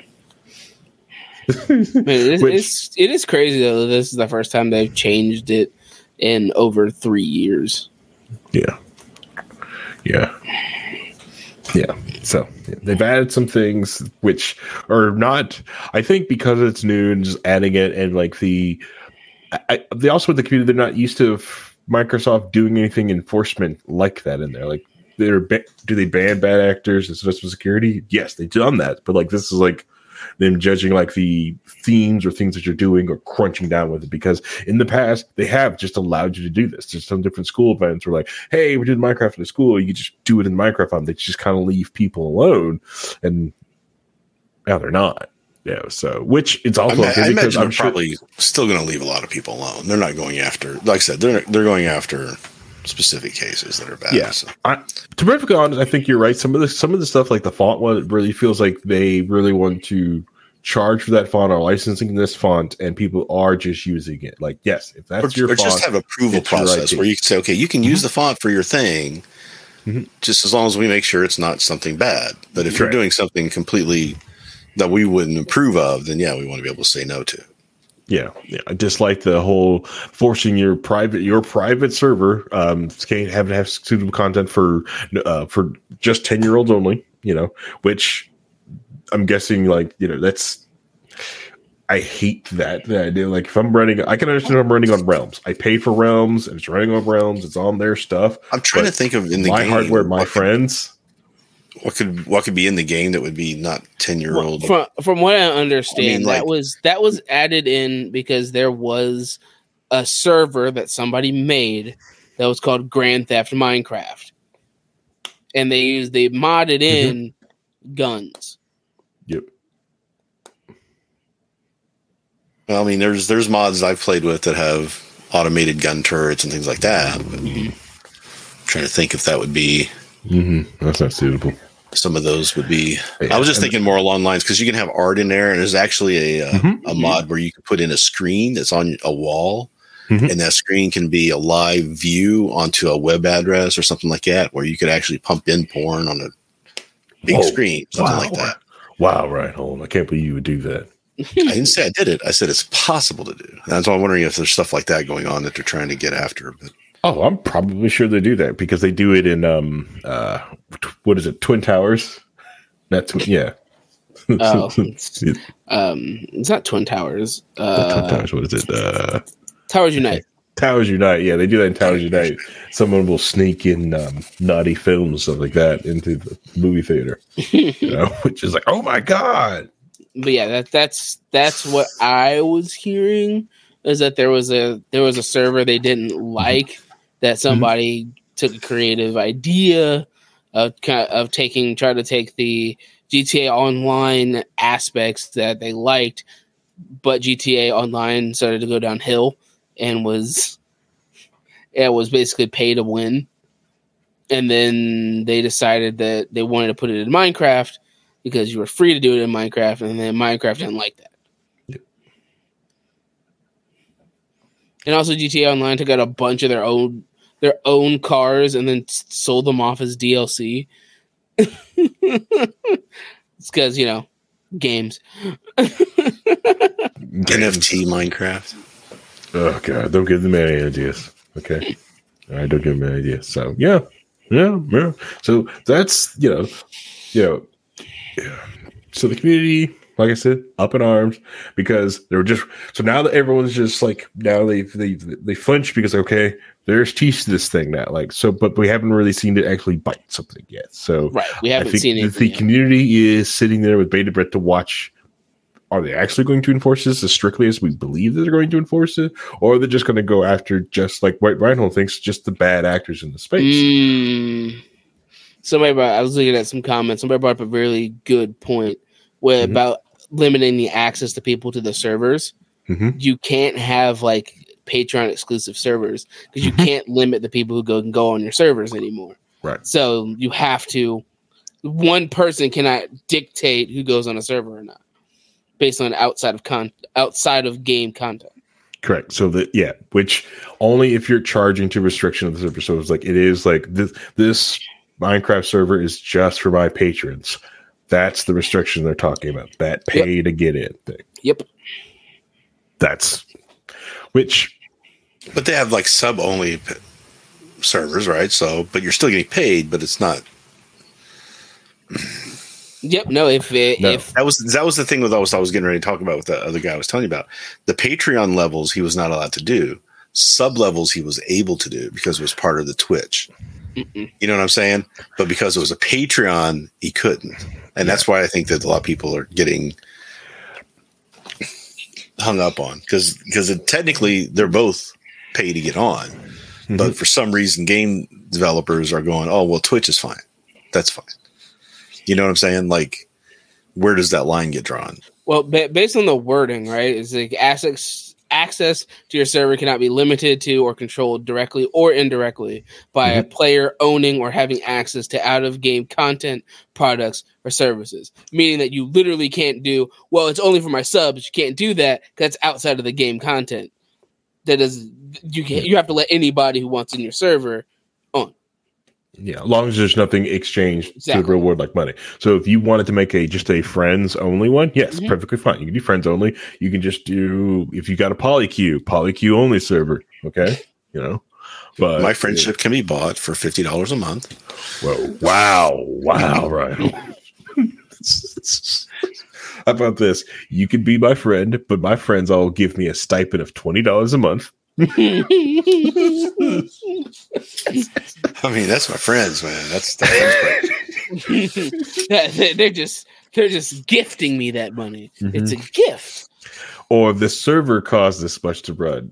Man, it is, Which, it's, it is crazy, though. This is the first time they've changed it in over three years. Yeah. Yeah. Yeah. So yeah, they've added some things which are not, I think because it's new and just adding it and like the, I, they also with the community, they're not used to Microsoft doing anything enforcement like that in there. Like, they're ba- do they ban bad actors and special security? Yes, they've done that. But like, this is like them judging like the themes or things that you're doing or crunching down with it. Because in the past, they have just allowed you to do this. There's some different school events where like, hey, we did Minecraft in the school. You can just do it in Minecraft. They just kind of leave people alone. And now they're not. Yeah, so which it's also I, okay I because imagine I'm they're sure probably still going to leave a lot of people alone. They're not going after, like I said, they're they're going after specific cases that are bad. Yeah, so. I, to be perfectly honest, I think you're right. Some of the some of the stuff like the font one, it really feels like they really want to charge for that font or licensing this font, and people are just using it. Like, yes, if that's or, your or font, just have approval process where you can say, okay, you can mm-hmm. use the font for your thing, mm-hmm. just as long as we make sure it's not something bad. But if that's you're right. doing something completely that we wouldn't approve of, then yeah, we want to be able to say no to. Yeah, yeah. I just like the whole forcing your private your private server um can't have to have suitable content for uh for just ten year olds only. You know, which I'm guessing like you know that's I hate that that idea. Like if I'm running, I can understand if I'm running on Realms. I pay for Realms and it's running on Realms. It's on their stuff. I'm trying to think of in the my game, hardware, my friends. What could what could be in the game that would be not ten year old? From from what I understand, I mean, like, that was that was added in because there was a server that somebody made that was called Grand Theft Minecraft, and they used they modded in mm-hmm. guns. Yep. Well, I mean, there's there's mods I've played with that have automated gun turrets and things like that. But mm-hmm. I'm trying to think if that would be. Mm-hmm. That's not suitable. some of those would be. Yeah, I was just and- thinking more along lines because you can have art in there, and there's actually a uh, Mhm. a mod where you can put in a screen that's on a wall, Mhm. and that screen can be a live view onto a web address or something like that, where you could actually pump in porn on a big Whoa. screen, something Wow. like that. Wow, right, hold on. I can't believe you would do that. I didn't say I did it. I said it's possible to do. That's why I'm wondering if there's stuff like that going on that they're trying to get after. But Oh, I'm probably sure they do that because they do it in um uh t- what is it, Twin Towers? That's yeah. Oh, It's um, it's not Twin Towers. not Twin Uh, Towers. What is it? Uh, Towers Unite. Towers Unite. Yeah, they do that in Towers Unite. Someone will sneak in um, naughty films, stuff like that, into the movie theater. You know, which is like, oh my god. But yeah, that that's that's what I was hearing, is that there was a there was a server they didn't like, that somebody took a creative idea of kind of taking try to take the G T A Online aspects that they liked, but G T A Online started to go downhill and was it was basically pay to win. And then they decided that they wanted to put it in Minecraft because you were free to do it in Minecraft, and then Minecraft didn't like that. Yep. And also G T A Online took out a bunch of their own their own cars and then s- sold them off as D L C. It's because, you know, games. N F T Minecraft. Oh god, don't give them any ideas. Okay. All right, don't give them any ideas. So yeah. Yeah, yeah. So that's you know, you know, yeah. So the community, like I said, up in arms because they were just so now that everyone's just like now they they they flinch because okay, there's teeth to this thing now. Like so, but we haven't really seen it actually bite something yet. So Right. We I haven't think seen the, anything the yet. community is sitting there with bated breath to watch. Are they actually going to enforce this as strictly as we believe that they're going to enforce it, or are they just going to go after just like White Reinhold thinks, just the bad actors in the space? Mm. Somebody brought, I was looking at some comments. Somebody brought up a really good point where Mhm. about limiting the access to people to the servers. Mm-hmm. You can't have like Patreon exclusive servers because you can't limit the people who go can go on your servers anymore. Right. So you have to. One person cannot dictate who goes on a server or not, based on outside of con outside of game content. Correct. So that yeah, which only if you're charging to restriction of the server. So it's like it is like this this Minecraft server is just for my patrons. That's the restriction they're talking about. That pay to get in thing. Yep. That's which But they have like sub only p- servers, right? So, but you're still getting paid, but it's not. Yep. No. If it, No. if That was that was the thing with what I was getting ready to talk about with the other guy I was telling you about. The Patreon levels he was not allowed to do. Sub levels he was able to do because it was part of the Twitch. Mm-mm. You know what I'm saying? But because it was a Patreon, he couldn't. And that's why I think that a lot of people are getting hung up on because because technically they're both pay to get on. Mm-hmm. But for some reason, game developers are going, oh, well, Twitch is fine. That's fine. You know what I'm saying? Like, where does that line get drawn? well, ba- based on the wording, right, it's like access access to your server cannot be limited to or controlled directly or indirectly by a player owning or having access to out of game content, products, or services. Meaning that you literally can't do, well, it's only for my subs. You can't do that because that's outside of the game content. That is, you can you have to let anybody who wants in your server on. yeah, as long as there's nothing exchanged to Exactly. the reward like money. So if you wanted to make a just a friends only one, yes, Mhm. perfectly fine. You can do friends only. You can just do if you got a polycue, polycue only server. Okay, you know. But My friendship can be bought for fifty dollars a month. Whoa! Wow! Wow! Right. How about this? You can be my friend, but my friends all give me a stipend of twenty dollars a month. I mean, that's my friends, man. That's, that's they're just they're just gifting me that money. Mhm. It's a gift. Or the server costs this much to run.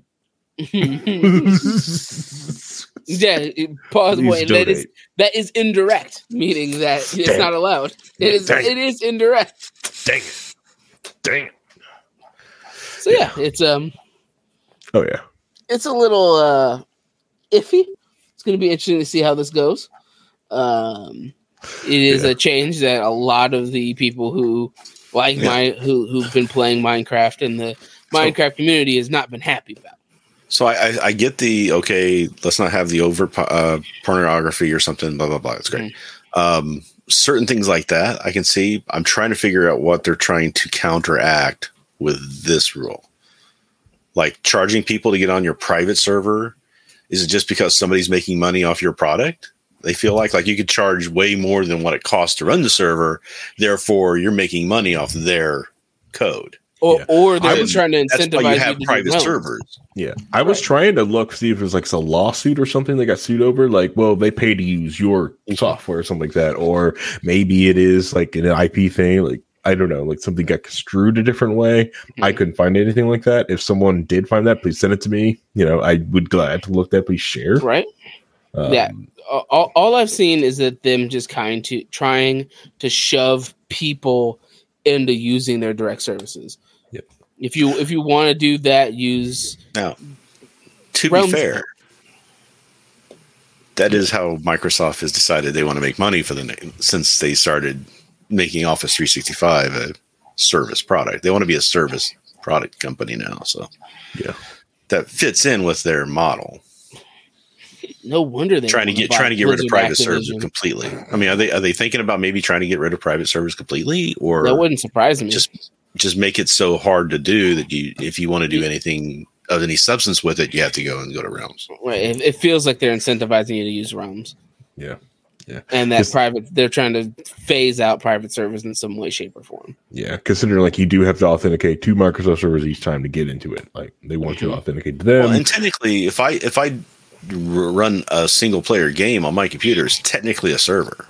Yeah, it- pause. Please Wait, that is donate. that is indirect, meaning that it's Dang. not allowed. It is Dang. it is indirect. Dang it! Dang it! So yeah, it's um Oh yeah. it's a little uh iffy. It's gonna be interesting to see how this goes. Um it is Yeah. a change that a lot of the people who like Yeah. my who who've been playing Minecraft in the Minecraft community has not been happy about. So I, I, I get the okay. Let's not have the over uh, pornography or something. Blah blah blah. It's great. Mm. Um, certain things like that I can see. I'm trying to figure out what they're trying to counteract with this rule, like charging people to get on your private server. Is it just because somebody's making money off your product? They feel like like you could charge way more than what it costs to run the server. Therefore, you're making money off their code. Or, Yeah. or they're I was- trying to That's why incentivize you have you to private do realms. servers. Yeah, I was trying to look see if there's like a lawsuit or something they got sued over. Like, well, they pay to use your software or something like that, or maybe it is like an I P thing. Like, I don't know, like something got construed a different way. I couldn't find anything like that. If someone did find that, please send it to me. You know, I would glad to look that. Please share. Right? Um, Yeah. All, all I've seen is that them just kind to trying to shove people into using their direct services. Yep. If you if you want to do that, use Now, to Realms- be fair, that is how Microsoft has decided they want to make money for the name since they started making Office three sixty-five a service product. They want to be a service product company now. So Yeah. that fits in with their model. no wonder they Trying to wanna get buy trying to get rid of Blizzard private servers Activision. completely. I mean, are they are they thinking about maybe trying to get rid of private servers completely, or That wouldn't surprise me. just just make it so hard to do that you if you want to do anything of any substance with it, you have to go and go to Realms. Right. It, it feels like they're incentivizing you to use Realms, Yeah. Yeah. and that Just- private they're trying to phase out private servers in some way, shape, or form. Yeah. Consider like you do have to authenticate two Microsoft servers each time to get into it. Like they want you to authenticate to them. Well, and technically, if I if I r- run a single player game on my computer, it's technically a server.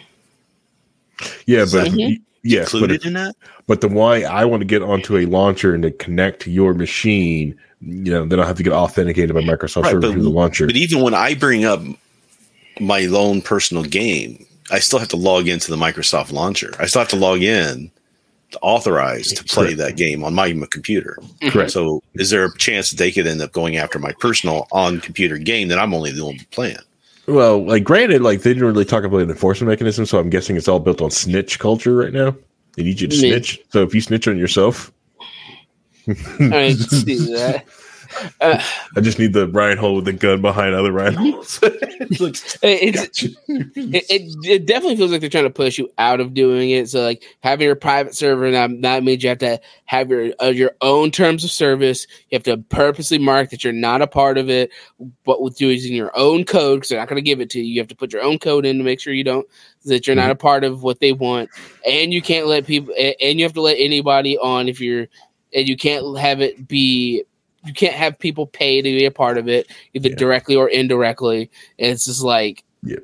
yeah, but Mhm. yeah, but, Included if, in that? but the why I want to get onto a launcher and to connect to your machine, you know, then I'll have to get authenticated by Microsoft Right, server but- through the launcher. But even when I bring up my own personal game, I still have to log into the Microsoft launcher. I still have to log in to authorize to play Correct. that game on my m- computer. Correct. So is there a chance that they could end up going after my personal on computer game that I'm only the one playing? Well, like granted, like they didn't really talk about an enforcement mechanism, so I'm guessing it's all built on snitch culture right now. They need you to Me. snitch. So if you snitch on yourself, I can see that. Uh, I just need the Ryan Hole with the gun behind other Ryan Holes. It's like, it's, gotcha. it, it, it definitely feels like they're trying to push you out of doing it. So, like having your private server now, that means you have to have your uh, your own terms of service. You have to purposely mark that you're not a part of it, but with using your own code because they're not going to give it to you. You have to put your own code in to make sure you don't that you're not a part of what they want, and you can't let people and, and you have to let anybody on if you're and you can't have it be. You can't have people pay to be a part of it, either Yeah. directly or indirectly. And it's just like, yeah,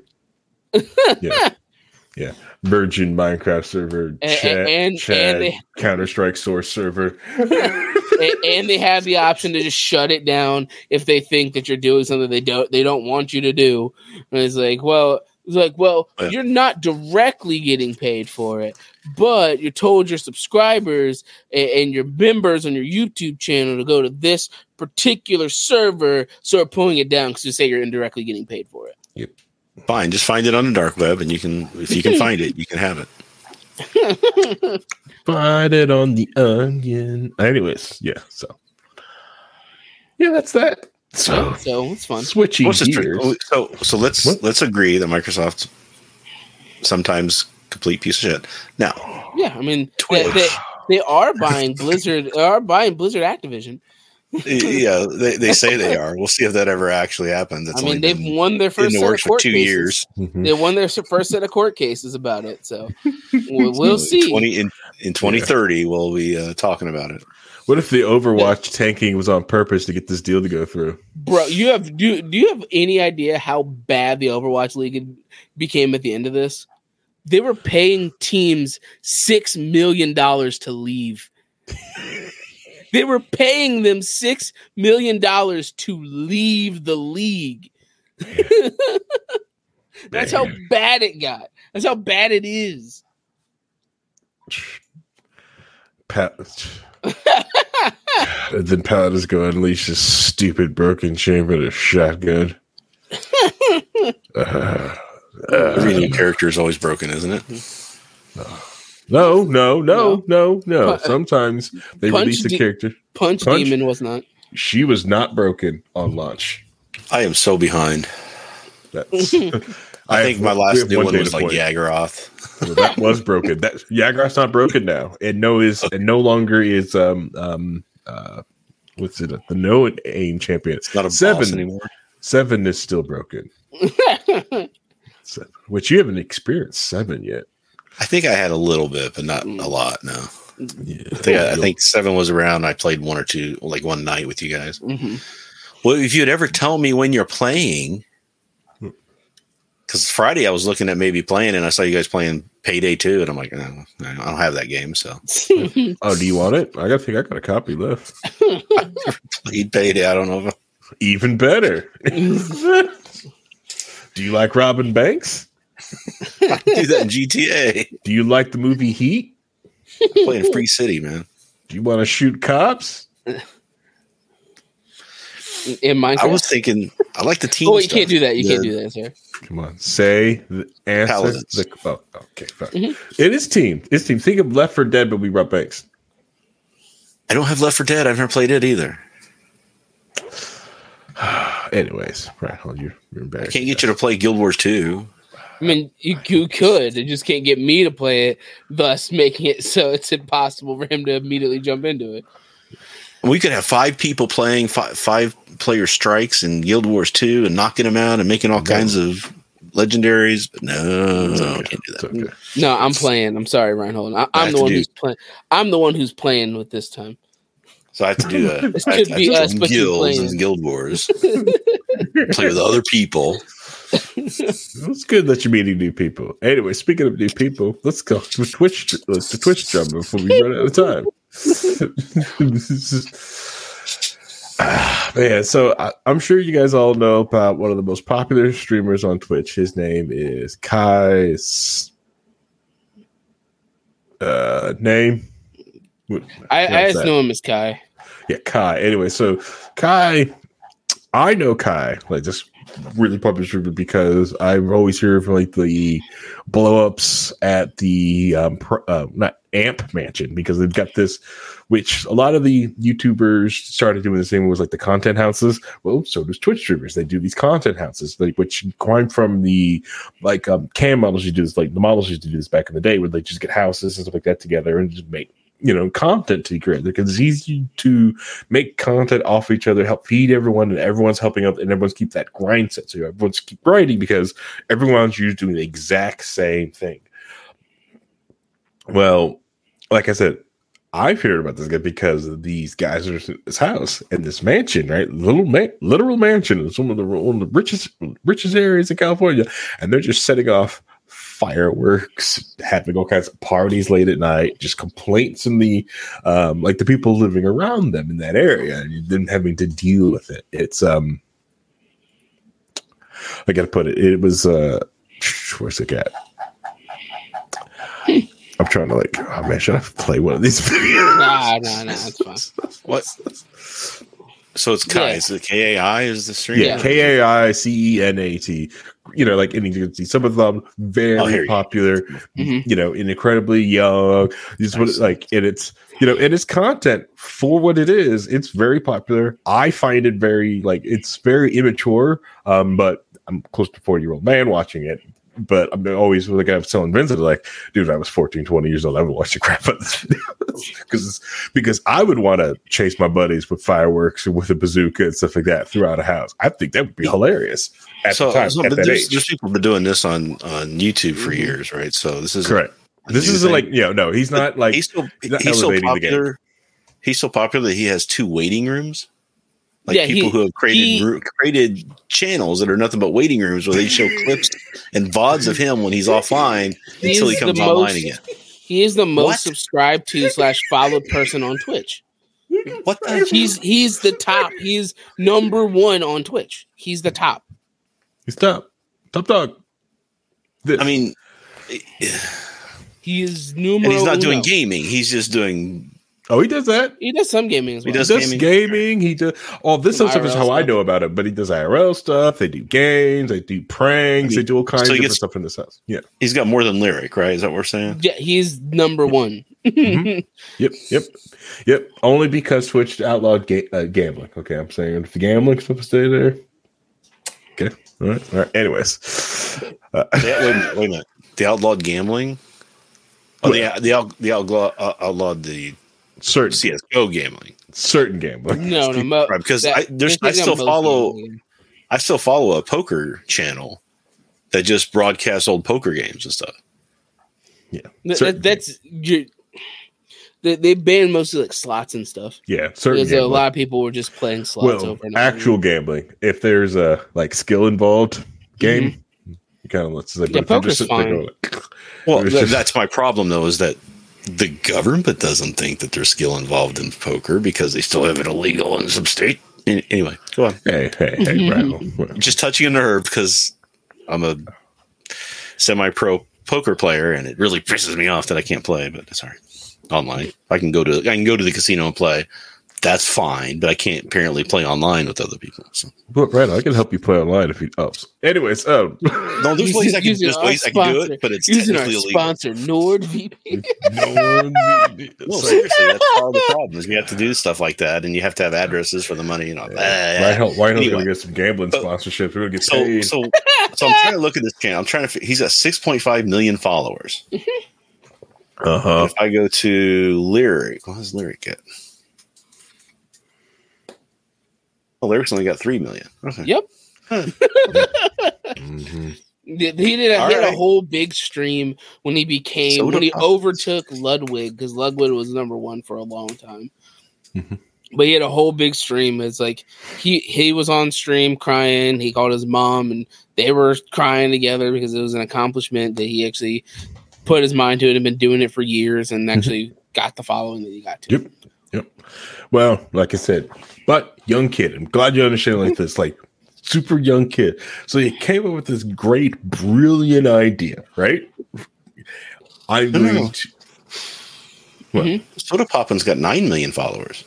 yeah. Virgin Minecraft server, And- chat, and- Chad, and they- Counter Strike source server. and, and they have the option to just shut it down if they think that you're doing something they don't they don't want you to do. And it's like, well, it's like, well, Yeah. you're not directly getting paid for it, but you're told your subscribers and, and your members on your YouTube channel to go to this particular server, so we're pulling it down because you say you're indirectly getting paid for it. Fine, just find it on the dark web, and you can if you can find it, you can have it. Find it on the onion. Anyways, yeah. So, yeah, that's that. So, So it's fun. switching What's the gears. tr- so so let's What? let's agree that Microsoft's sometimes complete piece of shit. Now, Yeah, I mean, they, Twitch. they, they are buying Blizzard. They are buying Blizzard Activision. yeah, they, they say they are. We'll see if that ever actually happens. It's I mean, only they've been won their in first the set of works for court two cases. years. Mhm. They won their s- first set of court cases about it. So we'll, we'll see. Twenty in in twenty thirty, we'll be uh, talking about it. What if the Overwatch tanking was on purpose to get this deal to go through? Bro, you have do, do you have any idea how bad the Overwatch League had- became at the end of this? They were paying teams six million dollars to leave. They were paying them six million dollars to leave the league. That's how bad it got. That's how bad it is. Pat. And then Pat is going to unleash his stupid broken chamber to shotgun. Uh, Uh, Every new character is always broken, isn't it? No, no, no, no, no. Sometimes they Punch release a de- character. Punch, Punch Demon was not. She was not broken on launch. I am so behind. That's, I, I think my last new one, one was like point. Yaggaroth. Well, that was broken. That Yaggaroth's not broken now. It no is and no longer is um um uh what's it the no aim champion. It's not a seven boss anymore. Seven is still broken. Seven, which you haven't experienced seven yet. I think I had a little bit, but not a lot. No. Yeah. I think I, I think seven was around. I played one or two, like one night with you guys. Mm-hmm. Well, if you'd ever tell me when you're playing, because Friday I was looking at maybe playing, and I saw you guys playing Payday two, and I'm like, no, I don't have that game. So, oh, do you want it? I got think I got a copy left. I never played Payday. I don't know. If I- Even better. Do you like robbing banks? I do that in G T A. Do you like the movie Heat? I'm playing Free City, man. Do you want to shoot cops? In Minecraft, I was thinking, I like the team. oh, you stuff. can't do that. You Yeah. can't do that, sir. Come on, say the answer. Paladins. The, oh, okay, fine. Mm-hmm. It is team. It's team. Think of Left four Dead, but we rob banks. I don't have Left four Dead. I've never played it either. Anyways, right? Hold you. You're I embarrassed. can't get you to play Guild Wars two. I mean, you, you could. You just can't get me to play it, thus making it so it's impossible for him to immediately jump into it. We could have five people playing five, five player strikes in Guild Wars two and knocking them out and making all No. kinds of legendaries. But no, It's no, okay. I can't do It's that. okay. No, I'm playing. I'm sorry, Reinhold. I, I I'm have the to one do- who's playing. I'm the one who's playing with this time. So I have to do a This I could have be to us, join but you guilds playing. and Guild Wars. Play with other people. It's good that you're meeting new people. Anyway, speaking of new people, let's go to Twitch. Let's to Twitch drum before we run out of time. Ah, man, so I, I'm sure you guys all know about one of the most popular streamers on Twitch. His name is Kai's uh, name. What- I, I what's just that? know him as Kai. Yeah, Kai. Anyway, so Kai, I know Kai, like just really popular streamer because I always hear from like the blow ups at the um, pr- uh, not Amp Mansion because they've got this, which a lot of the YouTubers started doing the same was like the content houses. Well, so does Twitch streamers. They do these content houses, like which climb from the like um, cam models you do this, like the models used to do this back in the day, where they just get houses and stuff like that together and just make, you know, content to create because it's easy to make content off each other, help feed everyone, and everyone's helping up, and everyone's keep that grind set. So everyone's keep grinding because everyone's usually doing the exact same thing. Well, like I said, I've heard about this guy because these guys are in this house and this mansion, right? Little man, literal mansion. It's one of the one of the richest richest areas in California, and they're just setting off fireworks, having all kinds of parties late at night, just complaints in the um like the people living around them in that area, and them having to deal with it. It's um I gotta put it, it was uh where's it at? I'm trying to like, oh man, should I play one of these videos? Nah, nah, nah, it's fine. What? So it's Kai. Yeah. Is it K A I? Is the stream? Yeah, K A I C E N A T. You know, like any, you can see some of them Oh, very here you go. popular, Mhm. you know, and incredibly young. This is what Nice. it, like, and it's, you know, and it's content for what it is. It's very popular. I find it very, like, it's very immature, um, but I'm close to forty year old man watching it. But I'm always like I'm telling Vincent, like, dude, I was fourteen, twenty years old. I would watch the crap out of this video because because I would want to chase my buddies with fireworks and with a bazooka and stuff like that throughout a house. I think that would be hilarious at So, the time. so at but that there's, age. there's people been doing this on, on YouTube for years, right? So this is Correct. This new is thing. like, you know, no, he's not like he's so he's not he's so elevating the game. popular. He's so popular that he has two waiting rooms. Like Yeah, people he- who have created he- ru- created channels that are nothing but waiting rooms where they show clips and V O Ds of him when he's offline He until he is comes the online most- again. He is the most What? subscribed to slash followed person on Twitch. What the? He's he's the top. He's number one on Twitch. He's the top. He's top. Top dog. This. I mean, He is numero and he's not doing uno. gaming. He's just doing Oh, he does that. He does some gaming as well. He does He does gaming. gaming. He does all this Some stuff is I R how L I stuff. know about it. But he does I R L stuff. They do games. They do pranks. I mean, they do all kinds so of he different gets- stuff in this house. Yeah. He's got more than Lyric, right? Is that what we're saying? Yeah, he's number one. Mhm. Yep. Yep. Yep. Only because Twitch outlawed ga- uh, gambling. Okay, I'm saying if the gambling stuff will stay there. Okay. All right. All right. Anyways. Uh, They, wait, a minute, wait a minute. They outlawed gambling. Oh, they they, out, they outlaw, uh, outlawed the certain C S G O gambling. certain gambling. No, no, mo- Right, because that- I, there's, they I take still out most follow gambling. I still follow a poker channel that just broadcasts old poker games and stuff. Yeah. Th- Certain that- that's you they, they banned mostly like slots and stuff. Yeah. Certain Because a gambling. lot of people were just playing slots Well, over and over. actual gambling. If there's a like skill involved game, you kind of let's like Yeah, if you're poker's just sitting there fine. going, like, Well, There's th- just- that's my problem though, is that the government doesn't think that there's skill involved in poker because they still have it illegal in some state. An- Anyway, go on. hey, hey, hey, Brad. Just touching a nerve because I'm a semi-pro poker player, and it really pisses me off that I can't play. But that's all right. Online, I can go to I can go to the casino and play. That's fine, but I can't apparently play online with other people. So But Brad, I can help you play online if you. Oh, so- anyways, um, no, there's ways I can, Using there's our ways I can do sponsor- it, but it's using our technically illegal. sponsor NordVPN. No, seriously, that's part of the problem. Is you have to do stuff like that, and you have to have addresses for the money. You know, Why hell? Why Anyway. gonna get some gambling But- sponsorships? We're gonna get So, paid. so, so I'm trying to look at this channel. I'm trying to. fi- He's got six point five million followers. Uh huh. If I go to Lyric, what does Lyric get? Oh, Lyric's only got three million. Okay. Yep. hmm He did, a, he had a Alright. whole big stream when he became Soda when he Pops. overtook Ludwig, because Ludwig was number one for a long time. Mhm. But he had a whole big stream. It's like he he was on stream crying. He called his mom, and they were crying together because it was an accomplishment that he actually put his mind to it and been doing it for years, and actually got the following that he got to. Yep. Yep. Well, like I said, but young kid. I'm glad you understand like this, like super young kid. So he came up with this great, brilliant idea, right? I'm No, no, going no. to. What? Soda Poppin's got nine million followers.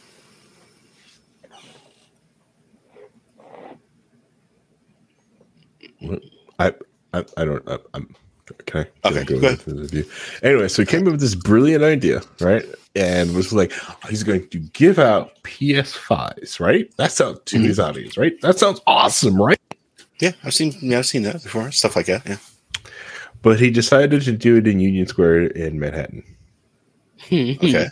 What? I, I, I don't. I, I'm. Can I, can Okay, I go go ahead. with this review? Anyway, so he came up with this brilliant idea, right? And was like, he's going to give out P S fives, right? That sounds to Mhm. his audience, right? That sounds awesome, right? Yeah, I've seen. Yeah, I've seen that before. Stuff like that. Yeah. But he decided to do it in Union Square in Manhattan Okay.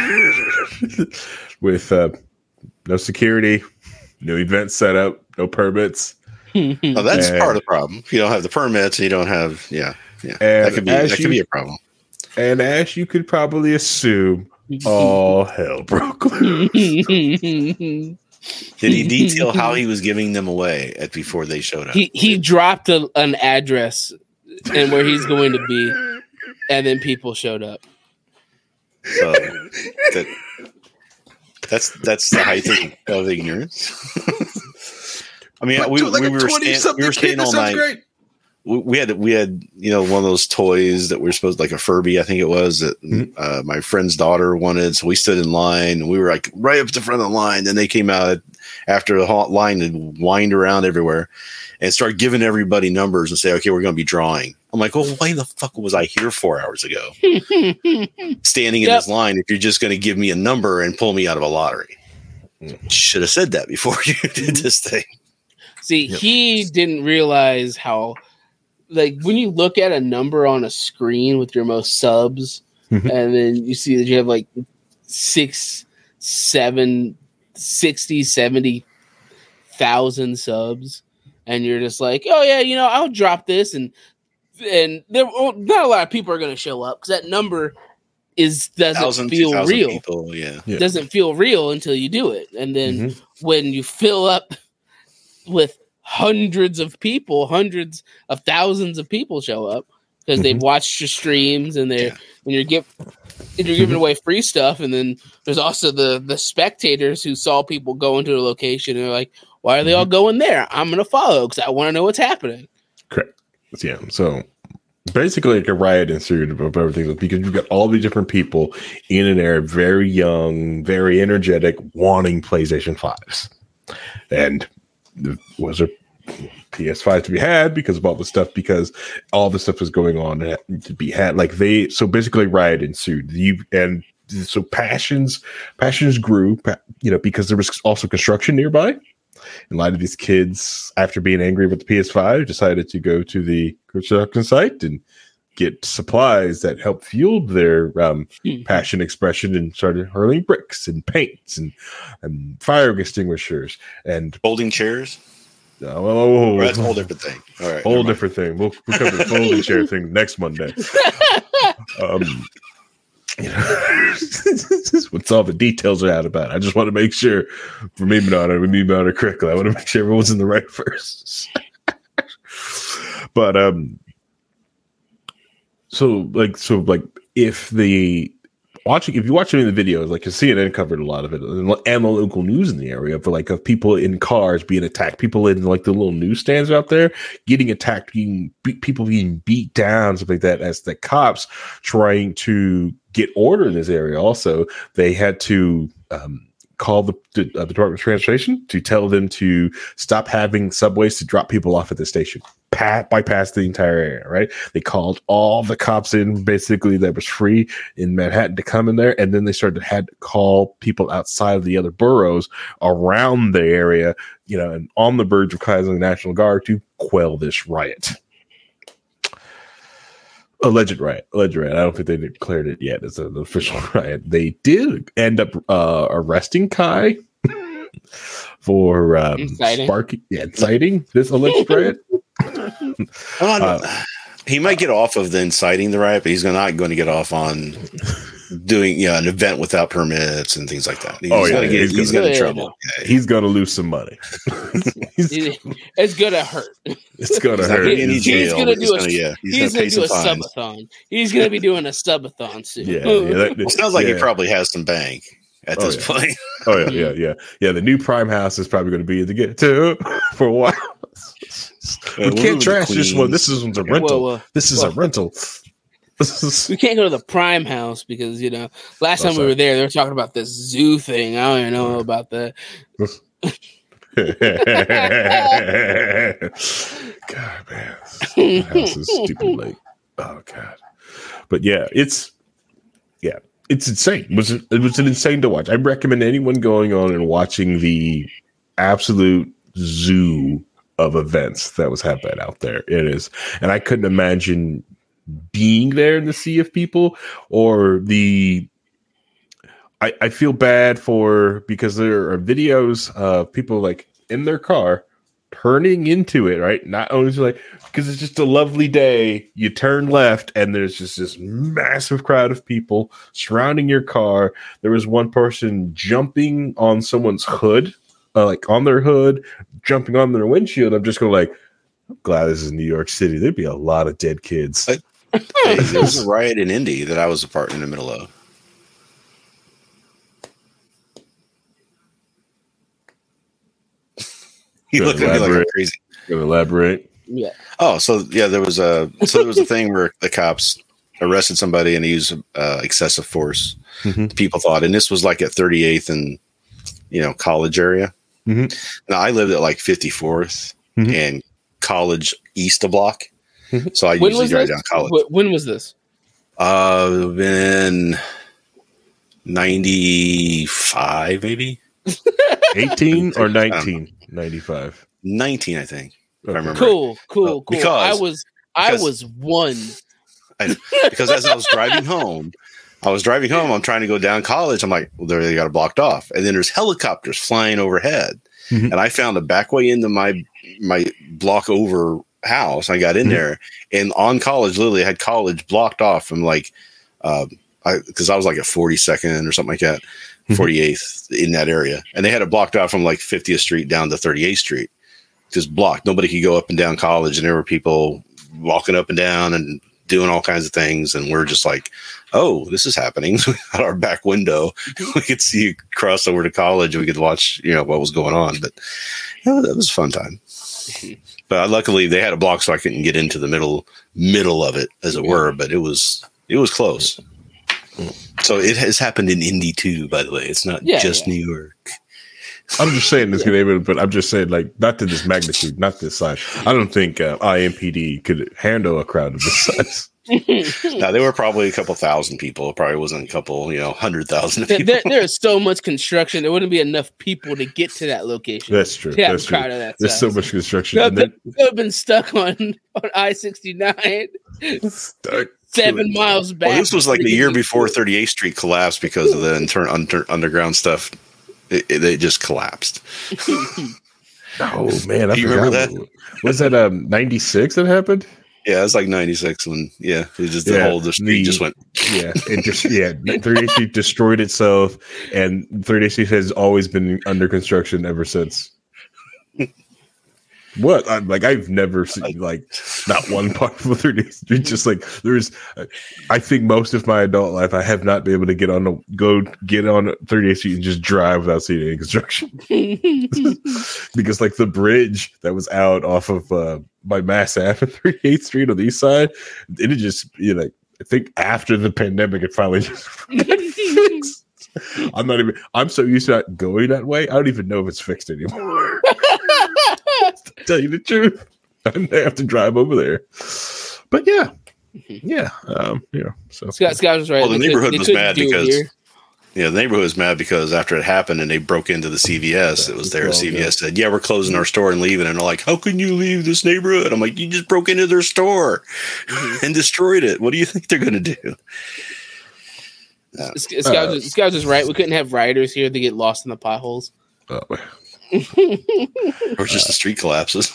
with uh, no security, no event setup, no permits. Well, that's And- part of the problem. If you don't have the permits and you don't have, yeah, yeah, And that could be as that you- could be a problem. And as you could probably assume, all hell broke loose. Did he detail how he was giving them away at before they showed up? he he dropped a, an address and where he's going to be, and then people showed up. So that, that's that's the height of, of ignorance. I mean, we, we were staying, we were staying all night. We, we had we had you know one of those toys that we were supposed like a Furby, I think it was, that Mhm. uh, my friend's daughter wanted. So we stood in line, and we were like right up to the front of the line. Then they came out after the hot line and whined around everywhere, and started giving everybody numbers and say, "Okay, we're going to be drawing." I'm like, "Oh, why the fuck was I here four hours ago, standing in Yep. this line? If you're just going to give me a number and pull me out of a lottery, should have said that before you did this thing." See, Yep. he didn't realize how, like, when you look at a number on a screen with your most subs, Mhm. and then you see that you have like six, seven, sixty, seventy thousand subs, and you're just like, oh yeah, you know, I'll drop this, and and there, well, not a lot of people are going to show up because that number is doesn't Thousand, feel two thousand real. people, yeah. Yeah. Doesn't feel real until you do it, and then Mhm. when you fill up with hundreds of people, hundreds of thousands of people show up because they've watched your streams, and they're Yeah. when you're give and you're giving away free stuff, and then there's also the the spectators who saw people go into a location and they're like, why are they all going there? I'm gonna follow because I want to know what's happening. Correct. Yeah. So basically like a riot ensued of everything because you've got all these different people in an area, very young, very energetic, wanting PlayStation fives. And was there P S five to be had because of all the stuff, because all the stuff was going on to be had. Like they, so basically riot ensued. You and so passions, passions grew, you know, because there was also construction nearby. And a lot of these kids, after being angry with the P S five, decided to go to the construction site and get supplies that helped fuel their um, passion expression, and started hurling bricks and paints and, and fire extinguishers and folding chairs. Oh, oh, oh, that's a whole different thing. All right, whole different thing. We'll, we'll cover the folding chair thing next Monday. Um, you know, what's all the details are out about. I just want to make sure for me, Manana, we me Manana correctly. I want to make sure everyone's in the right verse. But um, so like so like if the watching if you watch any of the videos, like C N N covered a lot of it, and the local news in the area for like of people in cars being attacked, people in like the little newsstands out there getting attacked, being be- people being beat down, stuff like that. As the cops trying to get order in this area, also they had to um, call the, the uh, Department of Transportation to tell them to stop having subways to drop people off at the station. Pat bypass the entire area, right? They called all the cops in, basically, that was free in Manhattan to come in there, and then they started had to call people outside of the other boroughs around the area, you know, and on the verge of calling the National Guard to quell this riot. Alleged riot, alleged riot. I don't think they declared it yet as an official riot. They did end up uh, arresting Kai for um, inciting. sparking, yeah, inciting this alleged riot. Uh, he might get off of the inciting the riot, but he's not going to get off on doing yeah an event without permits and things like that. He's oh yeah, gonna get, he's, he's gonna, got in trouble. Yeah, he's going to lose some money. It's gonna hurt. It's going to he's hurt. He's, he's, jail, gonna do he's a, gonna, yeah, he's he's gonna, gonna do a fines. subathon. He's gonna be doing a subathon soon. Yeah, yeah that, well, sounds like yeah. he probably has some bank at oh, this yeah. point. Oh yeah, yeah, yeah, yeah. The new Prime House is probably going to be the get to for a while. We Uh, can't trash this one. This is a rental. Well, well, this is well, a rental. We can't go to the Prime House because, you know, last Oh, time sorry. we were there, they were talking about this zoo thing. I don't even know about that. God, man, this house is stupid late. Oh God, but yeah, it's yeah, it's insane. It was it was an insane to watch. I recommend anyone going on and watching the absolute zoo of events that was happening out there. It is, and I couldn't imagine being there in the sea of people or the. I, I feel bad for because there are videos of people like in their car turning into it, right? Not only like because it's just a lovely day, you turn left and there's just this massive crowd of people surrounding your car. There was one person jumping on someone's hood, uh, like on their hood, jumping on their windshield. I'm just going like, I'm glad this is New York City. There'd be a lot of dead kids. Hey, there was a riot in Indy that I was a part in the middle of. You look at me like I'm crazy. Can you elaborate? Yeah. Oh, so yeah, there was a so there was a thing where the cops arrested somebody and he used uh, excessive force. Mm-hmm. People thought, and this was like at thirty-eighth and you know College area. Mm-hmm. Now I lived at like fifty-fourth Mm-hmm. and College East a block, Mm-hmm. so I When usually was drive this? down College. Wh- When was this? Uh, been ninety-five, maybe eighteen or nineteen ninety-five? nineteen, I think. If I remember. Cool, cool, Well, cool. because- I was, I because- was one. I, because as I was driving home, I was driving home. I'm trying to go down College. I'm like, well, there they got it blocked off, and then there's helicopters flying overhead, Mhm. and I found a back way into my my block over house. I got in Mhm. there, and on College, literally, I had College blocked off from like, um, I because I was like at forty-second or something like that, Mhm. forty-eighth in that area, and they had it blocked off from like fiftieth Street down to thirty-eighth Street, just blocked. Nobody could go up and down College, and there were people walking up and down and doing all kinds of things, and we're just like, oh, this is happening. Out our back window, we could see cross over to College, and we could watch, you know, what was going on. But yeah, that was a fun time. But luckily, they had a block, so I couldn't get into the middle middle of it, as it were. But it was it was close. So it has happened in Indy too, by the way. It's not Yeah, just yeah. New York. I'm just saying this good neighborhood, but I'm just saying, like, not to this magnitude, not this size. I don't think uh, I M P D could handle a crowd of this size. Now there were probably a couple thousand people. It probably wasn't a couple, you know, hundred thousand There, people. there, there is so much construction. There wouldn't be enough people to get to that location. That's true. To have That's a true. crowd of that There's so size. much construction. They And then would have been stuck on, on I sixty-nine, stuck seven to it. miles back. Well, this was like the year before thirty-eighth Street collapsed because of the inter- under- underground stuff. It, it, they just collapsed. Oh man, I Do you forgot. remember that? Was that um ninety-six that happened? Yeah, it was like ninety-six when, yeah, it just the Yeah, whole the street the- just went. Yeah, it just yeah, thirty-eighth Street destroyed itself, and thirty-eighth Street has always been under construction ever since. What? I, like I've never seen like not one part of thirty-eighth Street. Just like there's, I think most of my adult life I have not been able to get on the go get on thirty-eighth Street and just drive without seeing any construction. Because like the bridge that was out off of uh, by Mass Ave and thirty-eighth Street on the east side, it had just you know like, I think after the pandemic it finally just fixed. I'm not even. I'm so used to not going that way. I don't even know if it's fixed anymore. To tell you the truth, I have to drive over there. But yeah, yeah, um, yeah. So Scott, Scott was right. Well, the They could- neighborhood they was couldn't mad do it because here. yeah, the neighborhood was mad because after it happened and they broke into the C V S, it was there. Oh, C V S yeah. said, "Yeah, we're closing our store and leaving." And they're like, "How can you leave this neighborhood?" I'm like, "You just broke into their store and destroyed it. What do you think they're going to do?" Sc- Scott, was, Scott was just right. We couldn't have riders here to get lost in the potholes. uh, Or just the street collapses.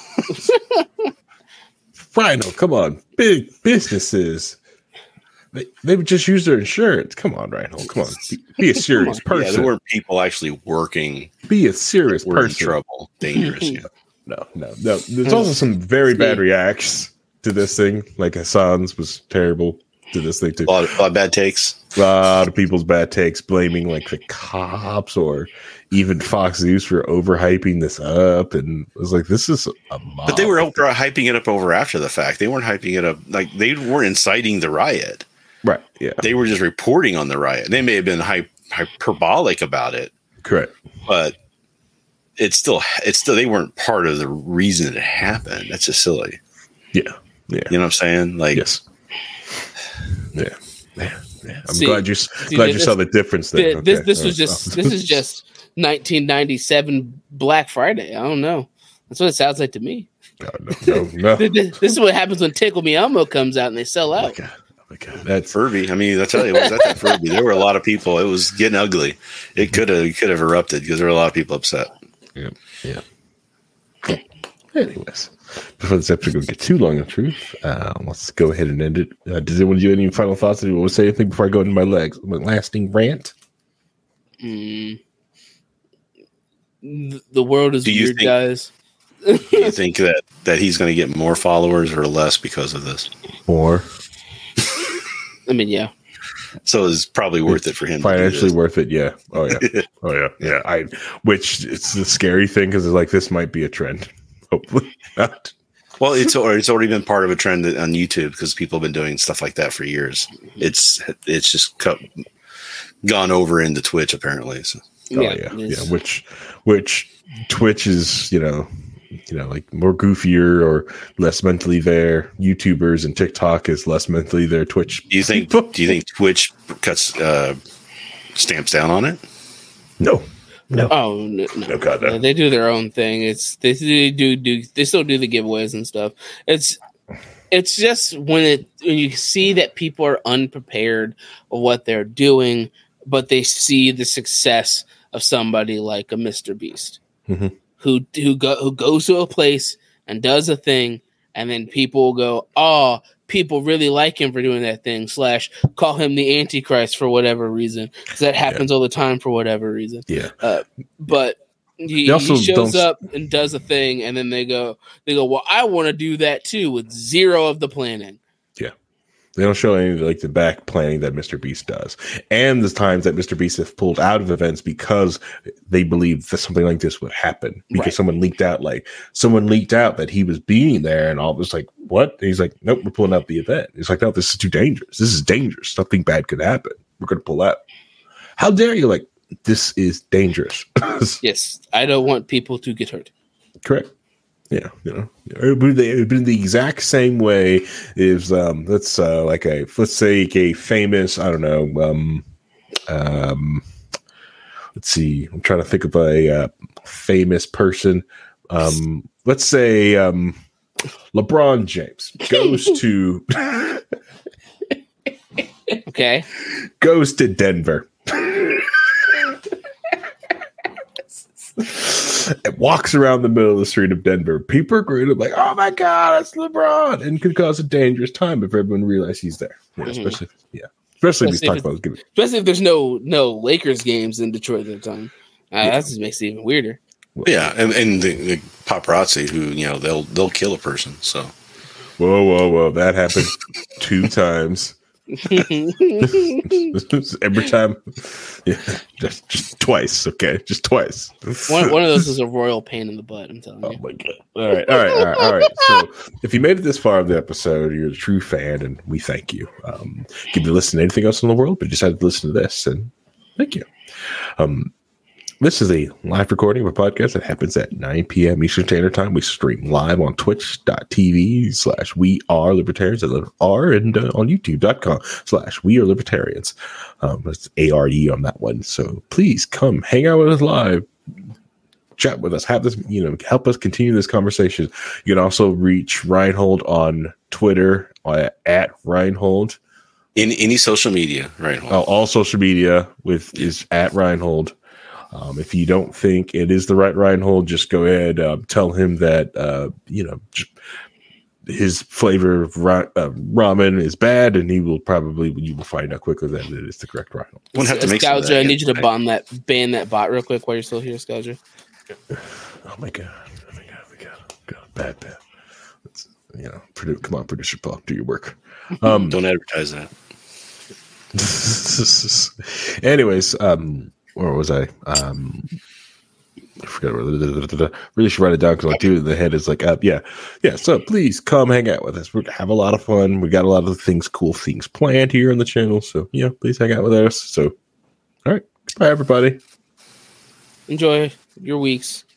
Rhino, come on, big businesses. They they would just use their insurance. Come on, Rhino, come on, be, be a serious Yeah, person. there weren't people actually working. be a serious Were in person. trouble, dangerous. Yeah. No, no, no. There's also some very bad reacts to this thing. Like Hassan's was terrible to this thing too. A lot, of, a lot of bad takes. A lot of people's bad takes blaming like the cops or even Fox News for overhyping this up, and it was like this is a mob. But they were over hyping it up over after the fact. They weren't hyping it up like they weren't inciting the riot. right. Yeah, They were just reporting on the riot. They may have been hy- hyperbolic about it, correct. but it's still it's still they weren't part of the reason it happened. That's just silly. Yeah, yeah. You know what I'm saying? Like, Yes. Yeah. Yeah. yeah. I'm See- glad you see, glad you this- saw the difference there. Th- This Okay. this All was right. just this is just nineteen ninety-seven Black Friday. I don't know. That's what it sounds like to me. God, no, no, no. Th- th- This is what happens when Tickle Me Elmo comes out and they sell Oh my out. God. Oh my God. That's Furby. I mean, I tell you, it was at that Furby. There were a lot of people. It was getting ugly. It could have could have erupted because there were a lot of people upset. yeah. Yeah. Anyways, before this episode going to get too long, in truth, uh, let's go ahead and end it. Uh, does anyone do any final thoughts? Anyone want to say anything before I go into my legs? My lasting rant? Mm. Th- The world is Do you weird, think- guys. Do you think that, that he's going to get more followers or less because of this? Or I mean, yeah. So it's probably worth it for him. to do financially this. worth it? Yeah. Oh, yeah. Oh, yeah. Yeah. I, which it's the scary thing because it's like this might be a trend. Hopefully not. Well, it's or it's already been part of a trend on YouTube because people have been doing stuff like that for years. It's it's just cut, gone over into Twitch apparently. So. Oh, Yeah, yeah. it's- Yeah. Which, which Twitch is, you know, you know, like more goofier or less mentally there. YouTubers and TikTok is less mentally there. Twitch. Do you think? Do you think Twitch cuts uh, stamps down on it? No. No. Oh no, no. No, God, no. Yeah, they do their own thing. It's they, they do do they still do the giveaways and stuff. It's it's just when it when you see that people are unprepared of what they're doing, but they see the success of somebody like a Mister Beast Mhm. who who go who goes to a place and does a thing, and then people will go, "Oh, people really like him for doing that thing." Slash, call him the Antichrist for whatever reason, because that happens all the time for whatever reason. Yeah. Uh, but he, They also he shows don't- up and does a thing, and then they go, they go, "Well, I want to do that too," with zero of the planning. They don't show any like the back planning that Mister Beast does, and the times that Mister Beast has pulled out of events because they believe that something like this would happen because right. someone leaked out, like someone leaked out that he was being there, and all was like, "What?" And he's like, "Nope, we're pulling out the event." He's like, "No, this is too dangerous. This is dangerous. Something bad could happen. We're going to pull out." How dare you? Like, this is dangerous. Yes, I don't want people to get hurt. Correct. Yeah, you know, it would be the, it would be the exact same way if um, let's uh, like a let's say a famous I don't know um, um, let's see I'm trying to think of a uh, famous person um, let's say um, LeBron James goes to okay goes to Denver. It walks around the middle of the street of Denver. People are going to be like, "Oh my God, it's LeBron!" and could cause a dangerous time if everyone realizes he's there. Yeah, mm-hmm. Especially, yeah, especially, especially if he's talking about giving. Especially if there's no no Lakers games in Detroit at the time. Uh, yeah. That just makes it even weirder. Yeah, and, and the, the paparazzi who you know they'll they'll kill a person. So, whoa, whoa, whoa! That happened two times. Every time, yeah, just just twice, okay, just twice. One one of those is a royal pain in the butt. I'm telling you. Oh my God! All right, all right, all right, all right. So, if you made it this far of the episode, you're a true fan, and we thank you. Um, you can listen to anything else in the world, but you decided to listen to this, and thank you. Um. This is a live recording of a podcast that happens at nine p.m. Eastern Standard Time. We stream live on twitch.tv slash we are libertarians, R, and uh, on youtube.com slash we are libertarians. Um, it's A R E on that one. So please come hang out with us live. Chat with us. Have this, you know, help us continue this conversation. You can also reach Reinhold on Twitter uh, at Reinhold. In any social media, Reinhold. Oh, all social media with is at Reinhold. Um, if you don't think it is the right Reinhold, just go ahead, uh, tell him that, uh, you know, his flavor of ra- uh, ramen is bad, and he will probably, you will find out quickly that it is the correct Reinhold. We'll have to make Scouser, I need you to ban that, ban that bot real quick while you're still here, Scouser. Oh my God. Oh my God. Oh my God. God. Bad, bad. It's, you know, produ- come on, producer Paul, do your work. Um, don't advertise that. Anyways, um, where was I? Um, I forgot. Really should write it down because I do it in the head. It's like, uh, yeah, yeah. So please come hang out with us. We're gonna have a lot of fun. We got a lot of things, cool things planned here on the channel. So yeah, please hang out with us. So, all right, bye everybody. Enjoy your weeks.